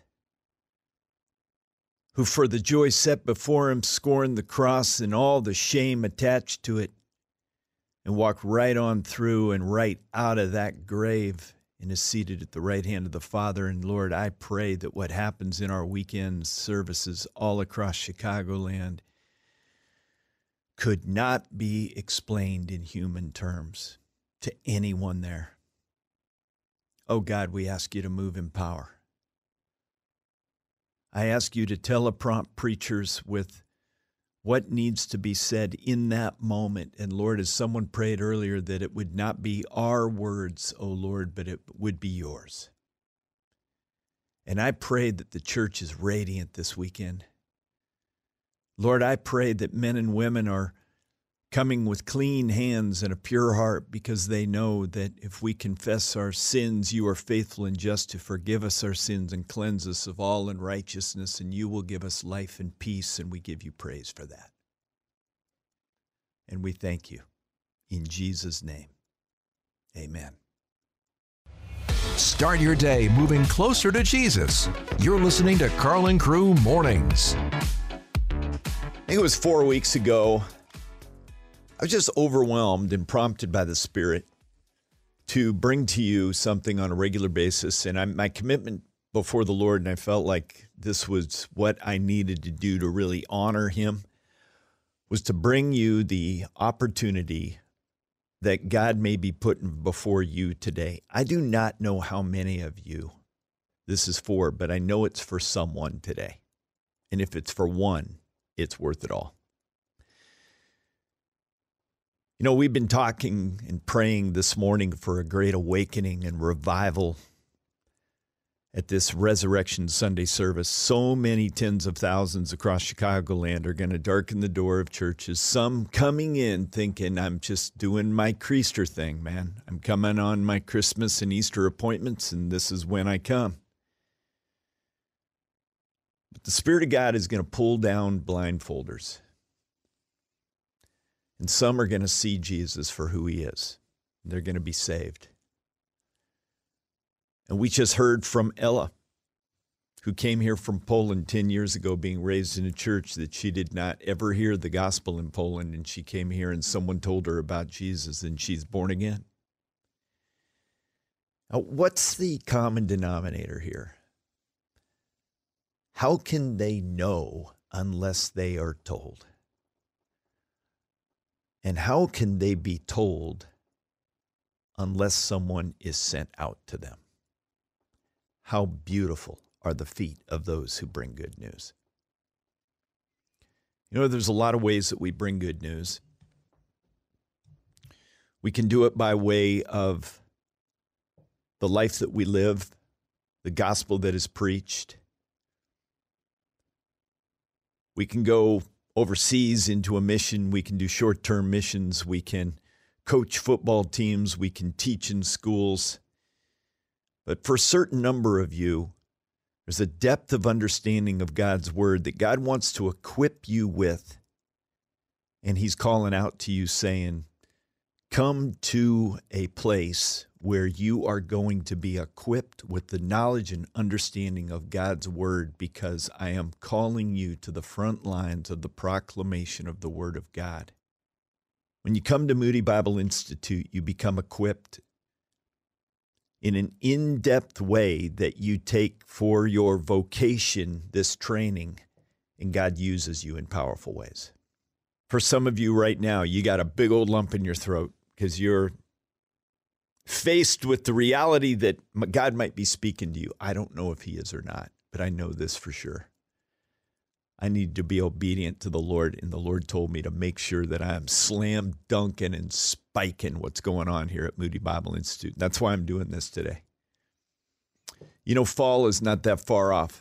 who for the joy set before him scorned the cross and all the shame attached to it, and walked right on through and right out of that grave and is seated at the right hand of the Father. And Lord, I pray that what happens in our weekend services all across Chicagoland could not be explained in human terms to anyone there. Oh God, we ask you to move in power. I ask you to teleprompt preachers with what needs to be said in that moment. And Lord, as someone prayed earlier, that it would not be our words, oh Lord, but it would be yours. And I pray that the church is radiant this weekend. Lord, I pray that men and women are coming with clean hands and a pure heart, because they know that if we confess our sins, you are faithful and just to forgive us our sins and cleanse us of all unrighteousness, and you will give us life and peace, and we give you praise for that. And we thank you. In Jesus' name, amen.
Start your day moving closer to Jesus. You're listening to Karl and Crew Mornings.
I think it was four weeks ago, I was just overwhelmed and prompted by the Spirit to bring to you something on a regular basis. And I, my commitment before the Lord, and I felt like this was what I needed to do to really honor him, was to bring you the opportunity that God may be putting before you today. I do not know how many of you this is for, but I know it's for someone today. And if it's for one, it's worth it all. You know, we've been talking and praying this morning for a great awakening and revival at this Resurrection Sunday service. So many tens of thousands across Chicagoland are going to darken the door of churches, some coming in thinking, I'm just doing my Creaster thing, man. I'm coming on my Christmas and Easter appointments, and this is when I come. But the Spirit of God is going to pull down blindfolders. And some are going to see Jesus for who he is. They're going to be saved. And we just heard from Ella, who came here from Poland ten years ago, being raised in a church that she did not ever hear the gospel in Poland. And she came here and someone told her about Jesus, and she's born again. Now, what's the common denominator here? How can they know unless they are told? And how can they be told unless someone is sent out to them? How beautiful are the feet of those who bring good news. You know, there's a lot of ways that we bring good news. We can do it by way of the life that we live, the gospel that is preached. We can go overseas into a mission. We can do short-term missions. We can coach football teams. We can teach in schools. But for a certain number of you, there's a depth of understanding of God's word that God wants to equip you with. And he's calling out to you saying, come to a place where you are going to be equipped with the knowledge and understanding of God's word, because I am calling you to the front lines of the proclamation of the word of God. When you come to Moody Bible Institute, you become equipped in an in-depth way that you take for your vocation, this training, and God uses you in powerful ways. For some of you right now, you got a big old lump in your throat because you're faced with the reality that God might be speaking to you. I don't know if he is or not, but I know this for sure. I need to be obedient to the Lord, and the Lord told me to make sure that I'm slam dunking and spiking what's going on here at Moody Bible Institute. That's why I'm doing this today. You know, fall is not that far off.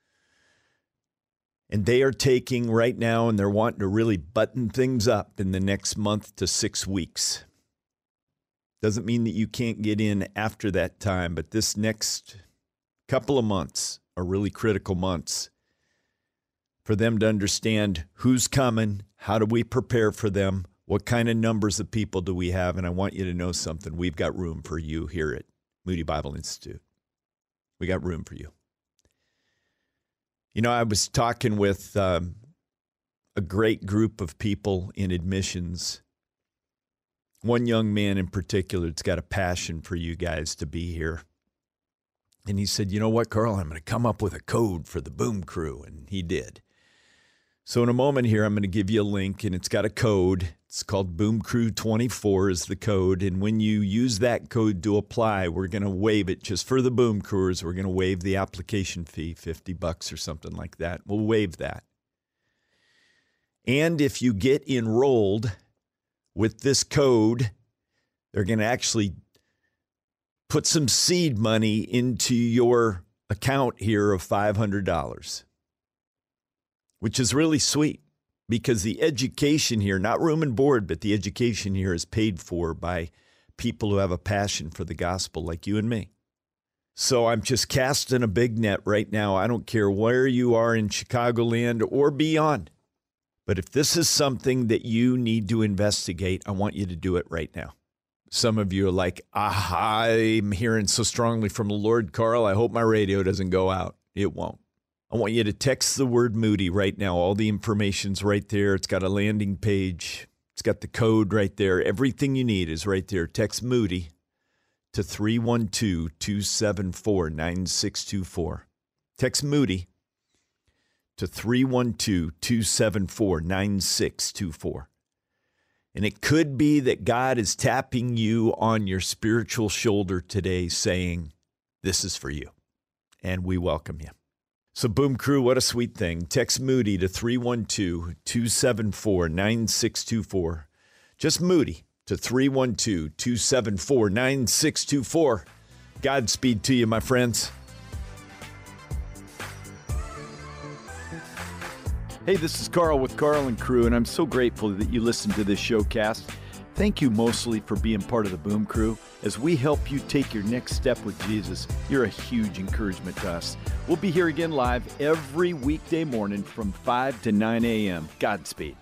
And they are taking right now, and they're wanting to really button things up in the next month to six weeks. Doesn't mean that you can't get in after that time, but this next couple of months are really critical months for them to understand who's coming, how do we prepare for them, what kind of numbers of people do we have, and I want you to know something. We've got room for you here at Moody Bible Institute. We got room for you. You know, I was talking with um, a great group of people in admissions. One young man in particular that's got a passion for you guys to be here. And he said, you know what, Carl, I'm going to come up with a code for the Boom Crew. And he did. So in a moment here, I'm going to give you a link, and it's got a code. It's called Boom Crew twenty-four is the code. And when you use that code to apply, we're going to waive it just for the Boom Crewers. We're going to waive the application fee, fifty bucks or something like that. We'll waive that. And if you get enrolled with this code, they're going to actually put some seed money into your account here of five hundred dollars. Which is really sweet because the education here, not room and board, but the education here is paid for by people who have a passion for the gospel like you and me. So I'm just casting a big net right now. I don't care where you are in Chicagoland or beyond. But if this is something that you need to investigate, I want you to do it right now. Some of you are like, ah, I'm hearing so strongly from the Lord, Carl, I hope my radio doesn't go out. It won't. I want you to text the word Moody right now. All the information's right there. It's got a landing page. It's got the code right there. Everything you need is right there. Text Moody to three one two, two seven four, nine six two four. Text Moody to three one two, two seven four, nine six two four. And it could be that God is tapping you on your spiritual shoulder today saying, this is for you. And we welcome you. So Boom Crew, what a sweet thing. Text Moody to three one two, two seven four, nine six two four. Just Moody to three one two, two seven four, nine six two four. Godspeed to you, my friends. Hey, this is Carl with Carl and Crew, and I'm so grateful that you listened to this showcast. Thank you mostly for being part of the Boom Crew. As we help you take your next step with Jesus, you're a huge encouragement to us. We'll be here again live every weekday morning from five to nine a.m. Godspeed.